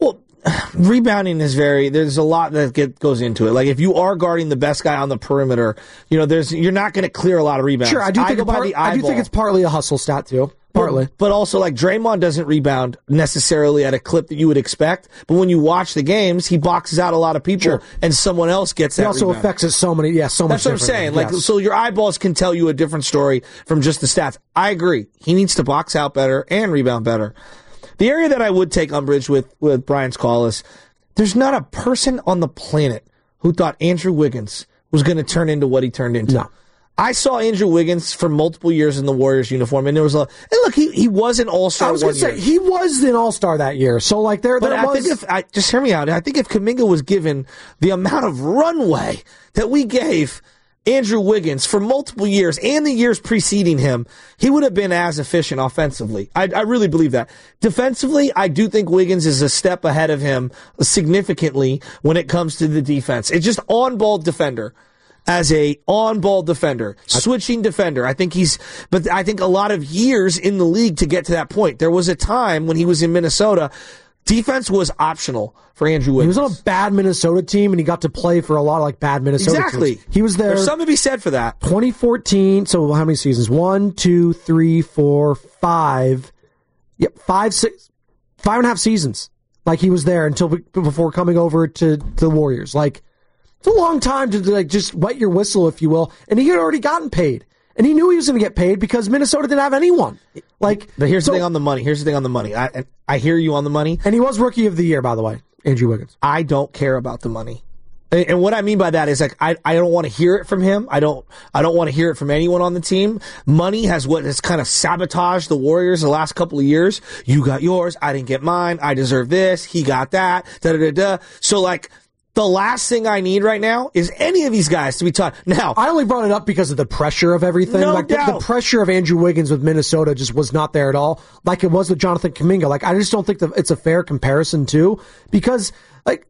rebounding is very, there's a lot that get, goes into it. Like, if you are guarding the best guy on the perimeter, you know, there's, you're not going to clear a lot of rebounds. Sure, I do think, I it part, I do think it's partly a hustle stat, too. Partly. But, but also, like, Draymond doesn't rebound necessarily at a clip that you would expect, but when you watch the games, he boxes out a lot of people, sure. and someone else gets that He also rebound. affects it so many, yeah, so much That's what I'm saying. Like, yes. so your eyeballs can tell you a different story from just the stats. I agree. He needs to box out better and rebound better. The area that I would take umbrage with, with Brian's call is there's not a person on the planet who thought Andrew Wiggins was going to turn into what he turned into. No. I saw Andrew Wiggins for multiple years in the Warriors uniform, and there was a and look. He he was an All Star. I was going to say he was an All Star that year. So like there, but there I was. think if I just hear me out, I think if Kuminga was given the amount of runway that we gave Andrew Wiggins for multiple years and the years preceding him, he would have been as efficient offensively. I, I really believe that. Defensively, I do think Wiggins is a step ahead of him significantly when it comes to the defense. It's just on-ball defender. As a on-ball defender, switching defender. I think he's, but I think a lot of years in the league to get to that point. There was a time when he was in Minnesota, defense was optional for Andrew Wiggins. He was on a bad Minnesota team, and he got to play for a lot of like bad Minnesota exactly. teams. He was there. There's something to be said for that. twenty fourteen, so how many seasons? One, two, three, four, five. Yep, five, six, five and a half seasons. Like he was there until before coming over to, to the Warriors. Like, it's a long time to like just wet your whistle, if you will. And he had already gotten paid. And he knew he was going to get paid because Minnesota didn't have anyone. Like, but here's so, the thing on the money. Here's the thing on the money. I, and I hear you on the money. And he was Rookie of the Year, by the way, Andrew Wiggins. I don't care about the money. And, and what I mean by that is like I, I don't want to hear it from him. I don't I don't want to hear it from anyone on the team. Money has what has kind of sabotaged the Warriors the last couple of years. You got yours. I didn't get mine. I deserve this. He got that. Da da da da. So like. The last thing I need right now is any of these guys to be taught. Now, I only brought it up because of the pressure of everything. No like the, doubt. the pressure of Andrew Wiggins with Minnesota just was not there at all. Like it was with Jonathan Kuminga. Like I just don't think that it's a fair comparison too, because like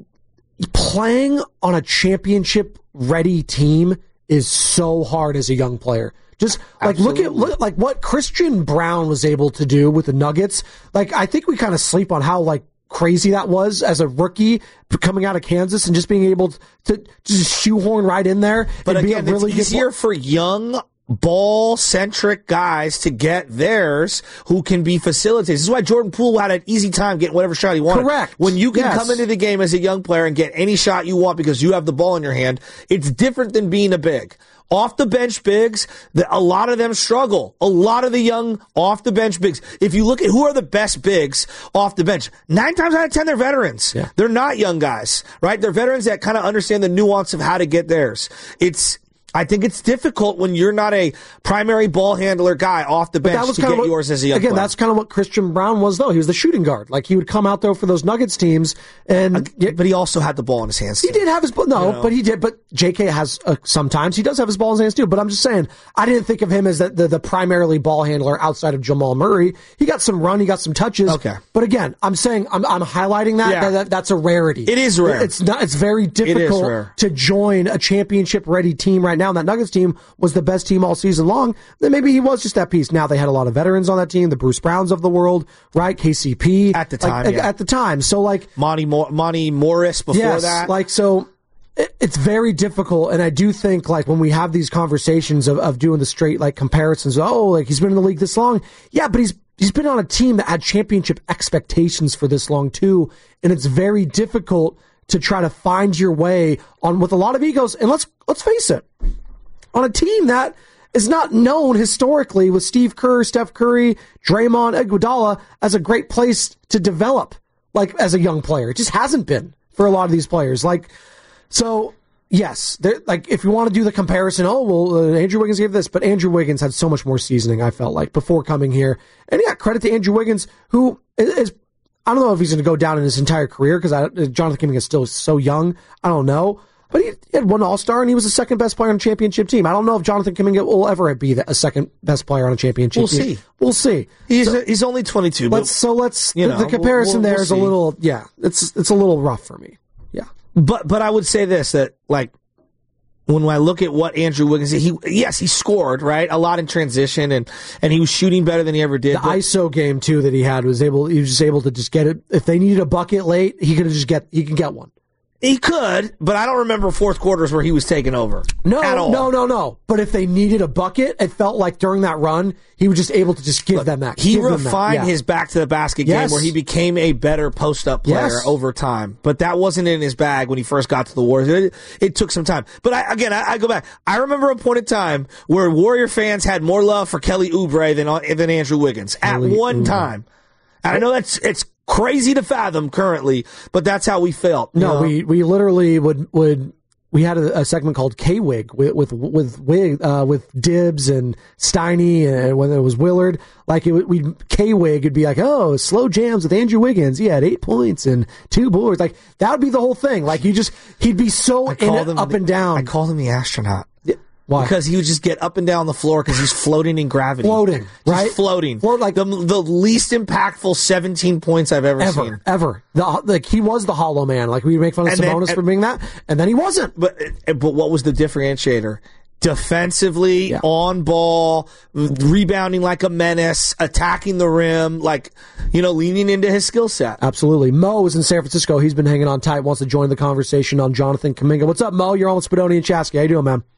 playing on a championship ready team is so hard as a young player. Just like Absolutely. look at look, like what Christian Brown was able to do with the Nuggets. Like I think we kind of sleep on how like crazy that was as a rookie coming out of Kansas and just being able to just shoehorn right in there. But and again, be a really it's easier good for young ball-centric guys to get theirs who can be facilitators. This is why Jordan Poole had an easy time getting whatever shot he wanted. Correct. When you can yes. come into the game as a young player and get any shot you want because you have the ball in your hand, it's different than being a big. Off the bench bigs, the, a lot of them struggle. A lot of the young off the bench bigs. If you look at who are the best bigs off the bench, nine times out of ten, they're veterans. Yeah. They're not young guys, right? They're veterans that kind of understand the nuance of how to get theirs. It's, I think it's difficult when you're not a primary ball handler guy off the bench that was to kind get of what, yours as a young again, player. that's kind of what Christian Brown was, though. He was the shooting guard. Like, he would come out, though, for those Nuggets teams. and uh, But he also had the ball in his hands, too. He did have his ball. No, you know? but he did. But J K has, uh, sometimes, he does have his ball in his hands, too. But I'm just saying, I didn't think of him as the, the, the primarily ball handler outside of Jamal Murray. He got some run. He got some touches. Okay. But again, I'm saying, I'm, I'm highlighting that, Yeah. that, that. That's a rarity. It is rare. It's not. It's very difficult rare. to join a championship-ready team right now. And that Nuggets team was the best team all season long. Then maybe he was just that piece. Now they had a lot of veterans on that team, the Bruce Browns of the world, right? K C P At the time, like, yeah. At the time. So like Monty, Mo- Monty Morris before yes, that. Like, so it, it's very difficult. And I do think like when we have these conversations of, of doing the straight like comparisons, oh, like he's been in the league this long. Yeah, but he's he's been on a team that had championship expectations for this long too. And it's very difficult to try to find your way on with a lot of egos. And let's let's face it, on a team that is not known historically with Steve Kerr, Steph Curry, Draymond, Iguodala as a great place to develop, like as a young player. It just hasn't been for a lot of these players. Like, so yes, like if you want to do the comparison, oh well, uh, Andrew Wiggins gave this, but Andrew Wiggins had so much more seasoning. I felt like before coming here, and yeah, credit to Andrew Wiggins, who is. I don't know if he's going to go down in his entire career because Jonathan Kuminga is still so young. I don't know. But he had one All-Star, and he was the second best player on a championship team. I don't know if Jonathan Kuminga will ever be a second best player on a championship we'll team. See. We'll see. He's so, a, he's only twenty-two. Let's, so let's you the, know, the comparison we'll, we'll, there is we'll a little yeah. It's it's a little rough for me. Yeah. But but I would say this that like when I look at what Andrew Wiggins did, he yes, he scored, right? A lot in transition, and, and he was shooting better than he ever did. The I S O game, too, that he had was able, he was just able to just get it. If they needed a bucket late, he could just get, he can get one. He could, but I don't remember fourth quarters where he was taking over. No, at all. no, no, no. But if they needed a bucket, it felt like during that run, he was just able to just give Look, them that. He give refined them that. Yeah. his back to the basket Yes. game where he became a better post up player Yes. over time. But that wasn't in his bag when he first got to the Warriors. It, it took some time. But I, again, I, I go back. I remember a point in time where Warrior fans had more love for Kelly Oubre than than Andrew Wiggins Kelly at one Oubre. time. And I know that's it's crazy to fathom currently, but that's how we felt. No, you know? we we literally would would we had a, a segment called K-Wig with with with Wig uh, with Dibbs and Steiny, and when it was Willard, like it we K-Wig would be like, oh, slow jams with Andrew Wiggins. He had eight points and two boards. Like that would be the whole thing. Like you just he'd be so I in called it, him up the- and down. I called him the astronaut. Why? Because he would just get up and down the floor because he's floating in gravity. Floating, Just right? floating. Float like the the least impactful seventeen points I've ever, ever, seen. ever. The, like he was the hollow man. Like we make fun of And then- Sabonis and- for being that, and then he wasn't. But but what was the differentiator? Defensively, Yeah. on ball, rebounding like a menace, attacking the rim, like, you know, leaning into his skill set. Absolutely. Mo is in San Francisco. He's been hanging on tight, wants to join the conversation on Jonathan Kuminga. What's up, Mo? You're on with Spadoni and Chasky. How you doing, man?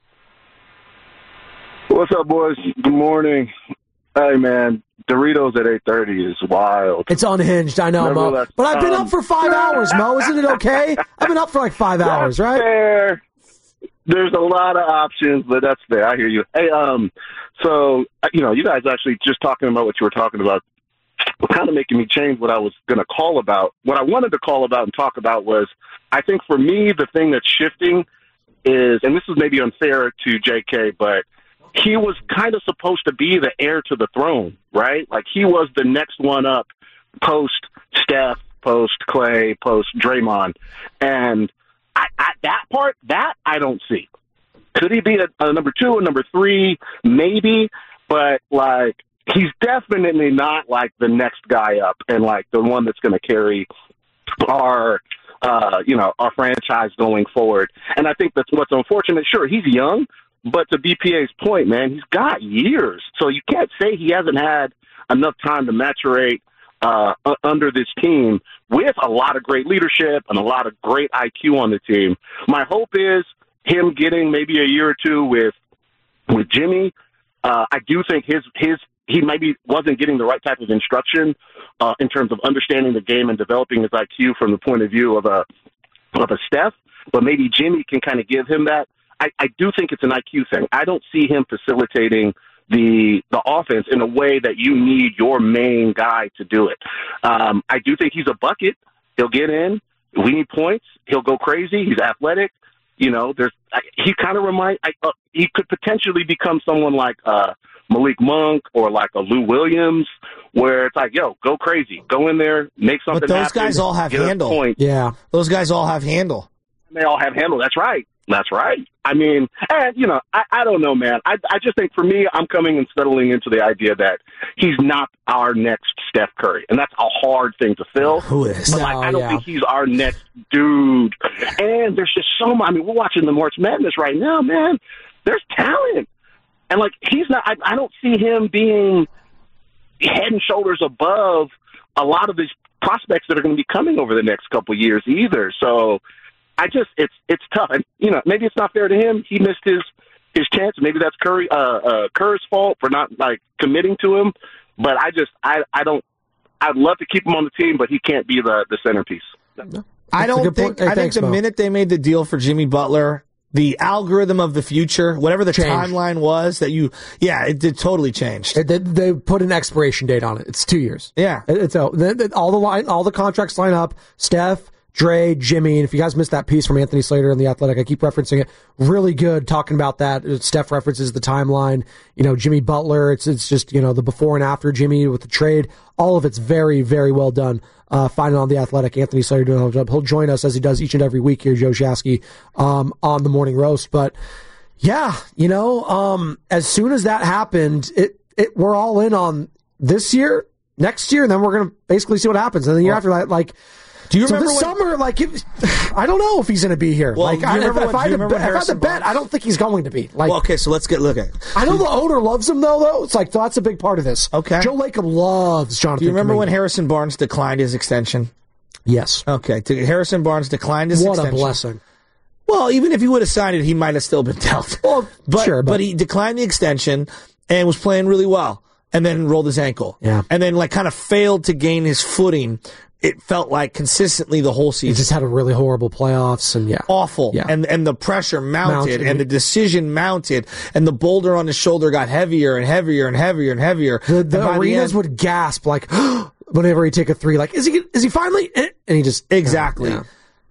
What's up, boys? Good morning. Hey, man, Doritos at eight thirty is wild. It's unhinged, I know, Never Mo. left- But I've been um, up for five hours, Mo. Isn't it okay? I've been up for like five hours, right? Fair. There's a lot of options, but that's fair. I hear you. Hey, um, so, you know, you guys actually just talking about what you were talking about were kind of making me change what I was going to call about. What I wanted to call about and talk about was, I think for me, the thing that's shifting is, and this is maybe unfair to J K, but he was kind of supposed to be the heir to the throne, right? Like he was the next one up post Steph, post Clay, post Draymond. And I, I, that part, that I don't see. Could he be a, a number two, a number three? Maybe. But, like, he's definitely not, like, the next guy up and, like, the one that's going to carry our, uh, you know, our franchise going forward. And I think that's what's unfortunate. Sure, he's young. But to B P A's point, man, he's got years. So you can't say he hasn't had enough time to maturate uh, under this team with a lot of great leadership and a lot of great I Q on the team. My hope is him getting maybe a year or two with with Jimmy. Uh, I do think his his he maybe wasn't getting the right type of instruction uh, in terms of understanding the game and developing his I Q from the point of view of a of a Steph. But maybe Jimmy can kind of give him that. I, I do think it's an I Q thing. I don't see him facilitating the the offense in a way that you need your main guy to do it. Um, I do think he's a bucket. He'll get in. We need points. He'll go crazy. He's athletic. You know, there's I, he kind of remind. I, uh, he could potentially become someone like uh, Malik Monk or like a Lou Williams, where it's like, yo, go crazy, go in there, make something happen. But those guys all have get us handle. points. Yeah. Those guys all have handle. They all have handle. That's right. That's right. I mean, and, you know, I, I don't know, man. I, I just think for me, I'm coming and settling into the idea that he's not our next Steph Curry. And that's a hard thing to fill. Who is? But, like, No, I don't yeah. think he's our next dude. And there's just so much. I mean, we're watching the March Madness right now, man. There's talent. And, like, he's not, I, I don't see him being head and shoulders above a lot of these prospects that are going to be coming over the next couple of years either. So, I just it's it's tough, and you know maybe it's not fair to him. He missed his his chance. Maybe that's Curry uh, uh, Kerr's fault for not like committing to him. But I just I I don't. I'd love to keep him on the team, but he can't be the the centerpiece. I That's a don't good think. point. Hey, I thanks, think the Mo. minute they made the deal for Jimmy Butler, the algorithm of the future, whatever the Changed. timeline was, that you, yeah, it did totally changed. They, they put an expiration date on it. It's two years. Yeah. It- It's uh, the- the- all the line, all the contracts line up. Steph, Dre, Jimmy, and if you guys missed that piece from Anthony Slater in The Athletic, I keep referencing it. Really good talking about that. Steph references the timeline. You know, Jimmy Butler. It's it's just you know the before and after Jimmy with the trade. All of it's very very well done. Uh, find it on The Athletic. Anthony Slater doing a job. He'll join us as he does each and every week here, Joe Shasky, um, on the Morning Roast. But yeah, you know, um, as soon as that happened, it it we're all in on this year, next year, and then we're gonna basically see what happens. And the year after that, like. Do you so remember this when, summer, like, it, I don't know if he's going to be here. Well, like, do you I, remember if, when- if, I do you had to, remember bet- if I had to Harrison bet, I don't think he's going to be. Like, well, okay, so let's get look at it. I know the owner loves him though. Though it's like that's a big part of this. Okay. Joe Lacob loves Jonathan. Do you remember Kuminga. when Harrison Barnes declined his extension? Yes. Okay, to- Harrison Barnes declined his What extension. a blessing. Well, even if he would have signed it, he might have still been dealt. Well, but, sure, but- but he declined the extension and was playing really well, and then rolled his ankle. Yeah. And then, like, kind of failed to gain his footing. It felt like consistently the whole season. He just had a really horrible playoffs, and yeah, awful. Yeah. And and the pressure mounted, Mounted. and the decision mounted, and the boulder on his shoulder got heavier and heavier and heavier and heavier. The, And the by arenas end- would gasp like whenever he take a three. Like, is he? Is he finally? And he just Exactly. Yeah.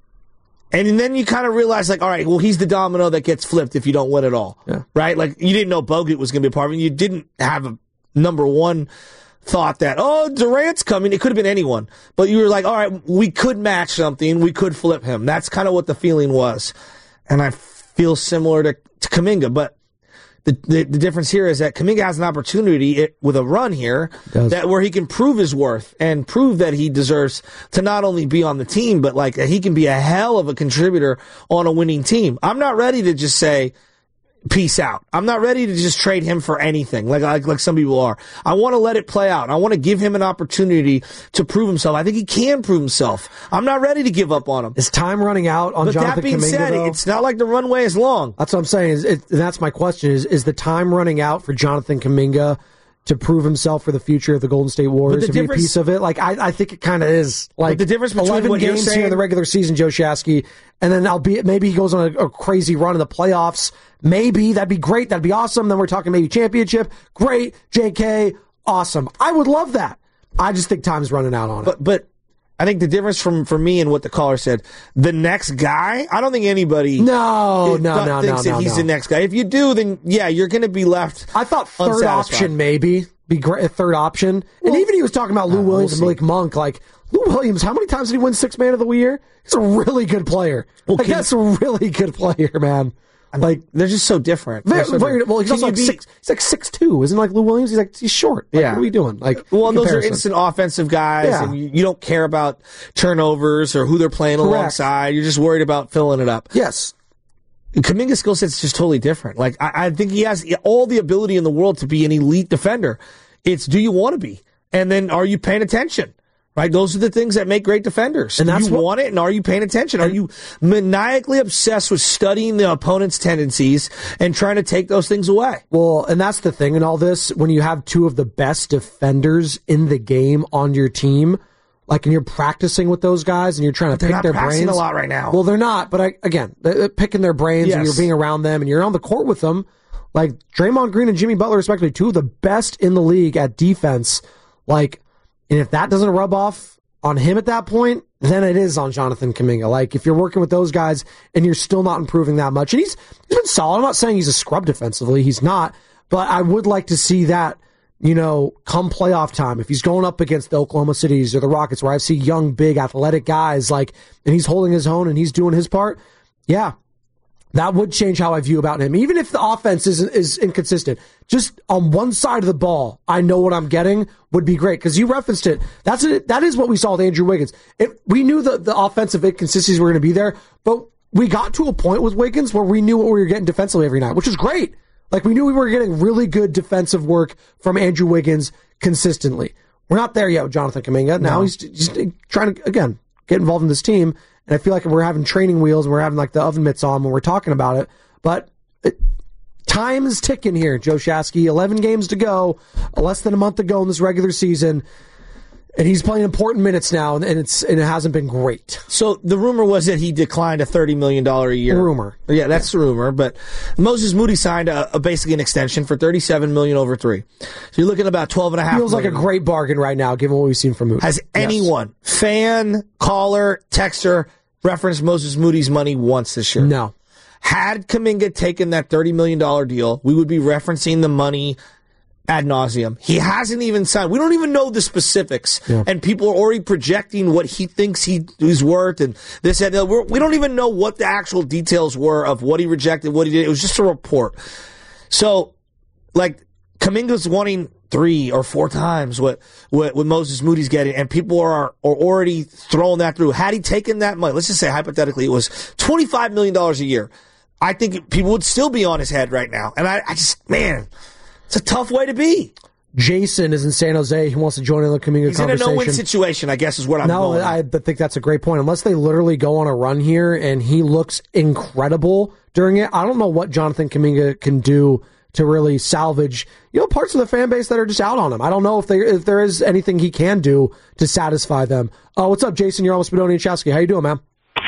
And then you kind of realize, like, all right, well, he's the domino that gets flipped if you don't win at all. Yeah. Right? Like, you didn't know Bogut was going to be a part of it. You didn't have a number one thought that, oh, Durant's coming. It could have been anyone. But you were like, all right, we could match something. We could flip him. That's kind of what the feeling was. And I feel similar to, to Kuminga. But the, the the difference here is that Kuminga has an opportunity it, with a run here Does. that where he can prove his worth and prove that he deserves to not only be on the team, but like that he can be a hell of a contributor on a winning team. I'm not ready to just say, peace out. I'm not ready to just trade him for anything like like, like some people are. I want to let it play out. I want to give him an opportunity to prove himself. I think he can prove himself. I'm not ready to give up on him. Is time running out on But Jonathan that being Kuminga, said, though? it's not like the runway is long. That's what I'm saying. Is it, and that's my question: is is the time running out for Jonathan Kuminga to prove himself for the future of the Golden State Warriors the to be a difference- piece of it? Like, I, I think it kind of is. Like, the difference between eleven what you're games saying- here in the regular season, Joe Shasky, and then albeit maybe he goes on a, a crazy run in the playoffs. Maybe that'd be great. That'd be awesome. Then we're talking maybe championship. Great, J K, awesome. I would love that. I just think time's running out on it. But but I think the difference from for me and what the caller said, the next guy, I don't think anybody No, th- no, th- no, thinks no, that no, he's no. the next guy. If you do, then yeah, you're going to be left. I thought third unsatisfied. option maybe be great. A third option, and even he was talking about Lou Uh, Williams we'll and Malik Monk. Like Lou Williams, how many times did he win Sixth Man of the Year? He's a really good player. Well, like can- that's a really good player, man. Like They're just so different. very, They're so very different. well. He's Can also you like be- six. He's like six two. Isn't like Lou Williams? He's like he's short. Like, Yeah. What are we doing? Like Well, and those are comparison. instant offensive guys, Yeah. and you, you don't care about turnovers or who they're playing Correct. alongside. You're just worried about filling it up. Yes. Kuminga's skill set's just totally different. Like I, I think he has all the ability in the world to be an elite defender. It's do you want to be, and then are you paying attention? Right, those are the things that make great defenders. And Do that's you what- want it, and are you paying attention? Are you maniacally obsessed with studying the opponent's tendencies and trying to take those things away? Well, and that's the thing in all this. When you have two of the best defenders in the game on your team, like, and you're practicing with those guys and you're trying to They're pick not their practicing brains a lot right now. Well, they're not. But I, again, they're picking their brains and Yes. you're being around them and you're on the court with them. Like Draymond Green and Jimmy Butler, respectively, two of the best in the league at defense. Like, and if that doesn't rub off on him at that point, then it is on Jonathan Kuminga. Like, if you're working with those guys and you're still not improving that much, and he's he's been solid. I'm not saying he's a scrub defensively. He's not. But I would like to see that, you know, come playoff time, if he's going up against the Oklahoma Cities or the Rockets, where I see young, big, athletic guys, like, and he's holding his own and he's doing his part, yeah, that would change how I view about him. Even if the offense is is inconsistent, just on one side of the ball, I know what I'm getting would be great. Because you referenced it. That's it. That is what we saw with Andrew Wiggins. It, we knew the, the offensive inconsistencies were going to be there, but we got to a point with Wiggins where we knew what we were getting defensively every night, which is great. Like, we knew we were getting really good defensive work from Andrew Wiggins consistently. We're not there yet with Jonathan Kuminga. Now No. he's just trying to, again, get involved in this team. And I feel like we're having training wheels and we're having like the oven mitts on when we're talking about it. But it, time is ticking here, Joe Shasky. eleven games to go, less than a month to go in this regular season. And he's playing important minutes now, and it's and it hasn't been great. So the rumor was that he declined a thirty million dollars a year. Rumor. Yeah, that's the rumor. But Moses Moody signed a, a basically an extension for thirty-seven million dollars over three. So you're looking at about twelve and a half Feels like a million. great bargain right now, given what we've seen from Moody. Has Yes. anyone, fan, caller, texter, referenced Moses Moody's money once this year? No. Had Kuminga taken that thirty million dollars deal, we would be referencing the money ad nauseum. He hasn't even signed. We don't even know the specifics. Yeah. And people are already projecting what he thinks he is worth and this and that. We're, we don't even know what the actual details were of what he rejected, what he did. It was just a report. So, like, Kuminga's wanting three or four times what, what, what Moses Moody's getting, and people are, are already throwing that through. Had he taken that money, let's just say hypothetically it was twenty-five million dollars a year, I think people would still be on his head right now. And I, I just, man, it's a tough way to be. Jason is in San Jose. He wants to join in the Kuminga He's conversation. He's in a no-win situation, I guess, is what I'm no, going. No, I think that's a great point. Unless they literally go on a run here and he looks incredible during it, I don't know what Jonathan Kuminga can do to really salvage, you know, parts of the fan base that are just out on him. I don't know if there if there is anything he can do to satisfy them. Oh, what's up, Jason? You're on with Spadoni and Chowski. How you doing, man?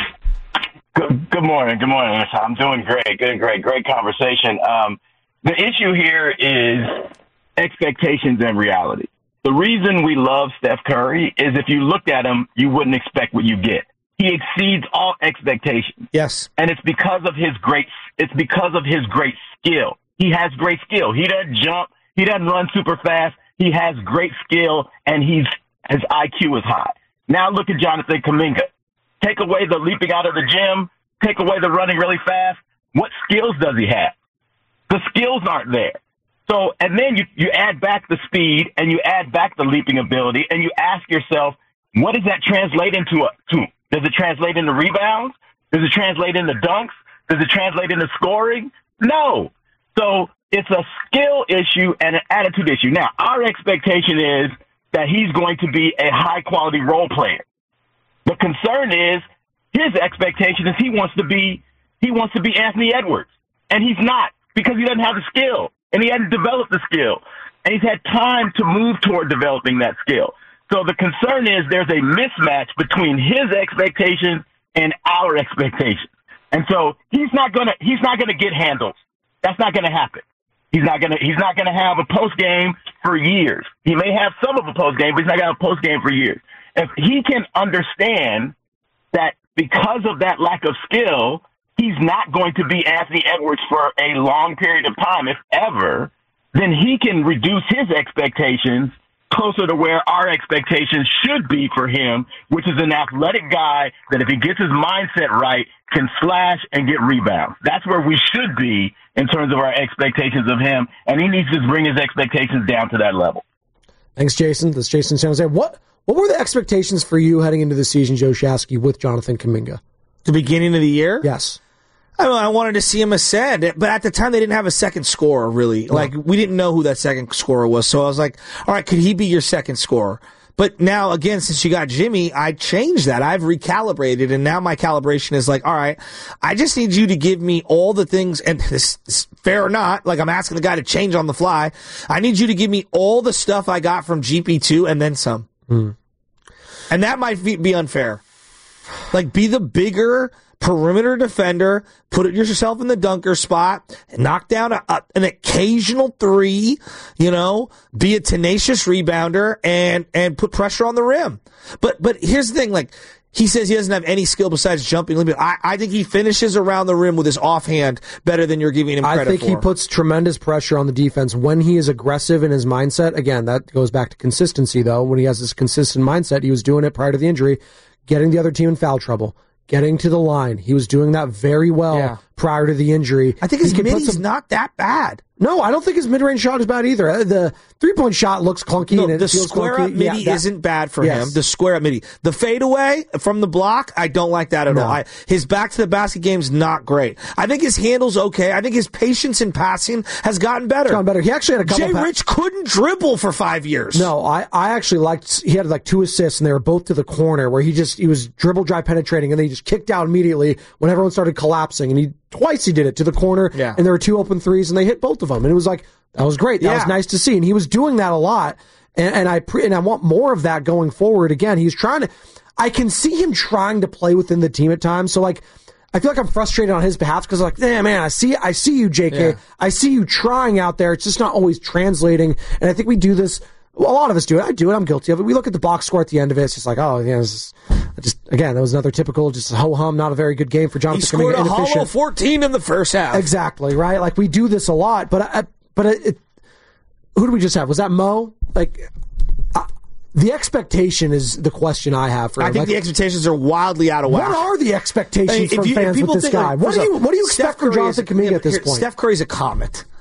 Good, good morning. Good morning. I'm doing great. Good, great, great conversation. Um, the issue here is expectations and reality. The reason we love Steph Curry is if you looked at him, you wouldn't expect what you get. He exceeds all expectations. Yes. And it's because of his great, it's because of his great skill. He has great skill. He doesn't jump. He doesn't run super fast. He has great skill, and he's his I Q is high. Now look at Jonathan Kuminga. Take away the leaping out of the gym. Take away the running really fast. What skills does he have? The skills aren't there. So, and then you, you add back the speed and you add back the leaping ability, and you ask yourself, what does that translate into? A, to? Does it translate into rebounds? Does it translate into dunks? Does it translate into scoring? No. So it's a skill issue and an attitude issue. Now, our expectation is that he's going to be a high-quality role player. The concern is his expectation is he wants to be he wants to be Anthony Edwards, and he's not because he doesn't have the skill, and he hasn't developed the skill, and he's had time to move toward developing that skill. So the concern is there's a mismatch between his expectations and our expectations, and so he's not gonna he's not gonna get handles. That's not going to happen. He's not going to. He's not going to have a post game for years. He may have some of a post game, but he's not going to have a post game for years. If he can understand that because of that lack of skill, he's not going to be Anthony Edwards for a long period of time, if ever, then he can reduce his expectations closer to where our expectations should be for him, which is an athletic guy that if he gets his mindset right, can slash and get rebounds. That's where we should be in terms of our expectations of him, and he needs to bring his expectations down to that level. Thanks, Jason. This is Jason San Jose. What, what were the expectations for you heading into the season, Joe Shasky, with Jonathan Kuminga? The beginning of the year? Yes. I mean, I wanted to see him ascend, but at the time they didn't have a second scorer, really. Like, we didn't know who that second scorer was, so I was like, all right, could he be your second scorer? But now, again, since you got Jimmy, I changed that. I've recalibrated, and now my calibration is like, all right, I just need you to give me all the things, and this is fair or not, like I'm asking the guy to change on the fly. I need you to give me all the stuff I got from G P two and then some. Mm. And that might be unfair. Like, be the bigger perimeter defender, put yourself in the dunker spot, knock down a, a, an occasional three, you know, be a tenacious rebounder and, and put pressure on the rim. But, but here's the thing, like, he says he doesn't have any skill besides jumping. I, I think he finishes around the rim with his offhand better than you're giving him credit for. I think for. he puts tremendous pressure on the defense when he is aggressive in his mindset. Again, that goes back to consistency, though. When he has this consistent mindset, he was doing it prior to the injury, getting the other team in foul trouble, getting to the line. He was doing that very well yeah. prior to the injury. I think his mid's some... not that bad. No, I don't think his mid-range shot is bad either. The three-point shot looks clunky. No, and it the feels square clunky. up midi yeah, that, isn't bad for yes. him. The square up midi. The fadeaway from the block, I don't like that at no. all. I, his back to the basket game's not great. I think his handle's okay. I think his patience in passing has gotten better. It's gotten better. He actually had a couple. Jay pa- Rich couldn't dribble for five years. No, I, I actually liked. He had like two assists, and they were both to the corner where he just he was dribble drive penetrating, and then he just kicked out immediately when everyone started collapsing, and he twice he did it to the corner, yeah. and there were two open threes, and they hit both of them, and it was like. That was great. That yeah. was nice to see. And he was doing that a lot. And, and I pre- and I want more of that going forward. Again, he's trying to, I can see him trying to play within the team at times. So like, I feel like I'm frustrated on his behalf because like, damn man, I see, I see you, J K. Yeah. I see you trying out there. It's just not always translating. And I think we do this. Well, a lot of us do it. I do it. I'm guilty of it. We look at the box score at the end of it. It's just like, oh, yeah, this is just, again, that was another typical, just ho-hum, not a very good game for Jonathan. He scored Kuminga, a hollow fourteen in the first half. Exactly, right? Like, we do this a lot, but I, but it, it who did we just have? Was that Mo? Like, uh, the expectation is the question I have for him. I think like, the expectations are wildly out of whack. What are the expectations I mean, from you, fans with this think, guy? Like, what do you What do you Steph expect from Curry Jonathan is, Kuminga at this here, point? Steph Curry's a comet. Yeah.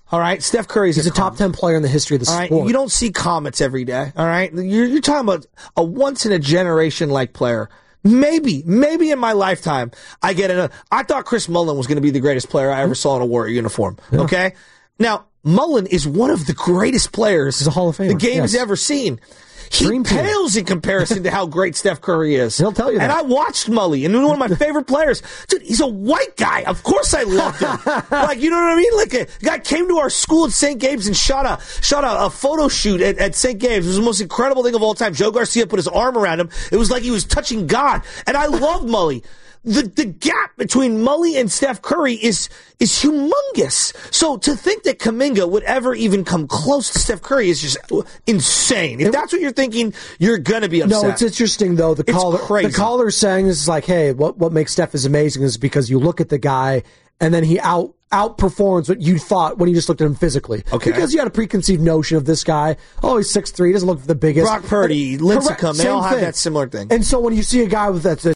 All right, Steph Curry's He's a, a top ten player in the history of the all sport. Right? You don't see comets every day. All right, you're, you're talking about a once in a generation like player. Maybe, maybe in my lifetime, I get it. I thought Chris Mullin was going to be the greatest player I ever saw in a Warrior uniform. Yeah. Okay, now Mullin is one of the greatest players He's a Hall of Famer. the game has yes. ever seen. He Dream pales team. in comparison to how great Steph Curry is. He'll tell you that. And I watched Mully, and one of my favorite players. Dude, he's a white guy. Of course I loved him. Like, you know what I mean? Like, a guy came to our school at Saint Gabe's and shot a shot a, a photo shoot at, at Saint Gabe's. It was the most incredible thing of all time. Joe Garcia put his arm around him. It was like he was touching God. And I loved Mully. The the gap between Mully and Steph Curry is is humongous. So to think that Kuminga would ever even come close to Steph Curry is just insane. If that's what you're thinking, you're gonna be upset. No, it's interesting though. The it's caller, crazy. the caller's saying this is like, hey, what what makes Steph is amazing is because you look at the guy and then he out outperforms what you thought when you just looked at him physically. Okay. Because you had a preconceived notion of this guy. Oh, he's six three. Doesn't look the biggest. Brock Purdy, Lincecum, they all have that similar thing. And so when you see a guy with that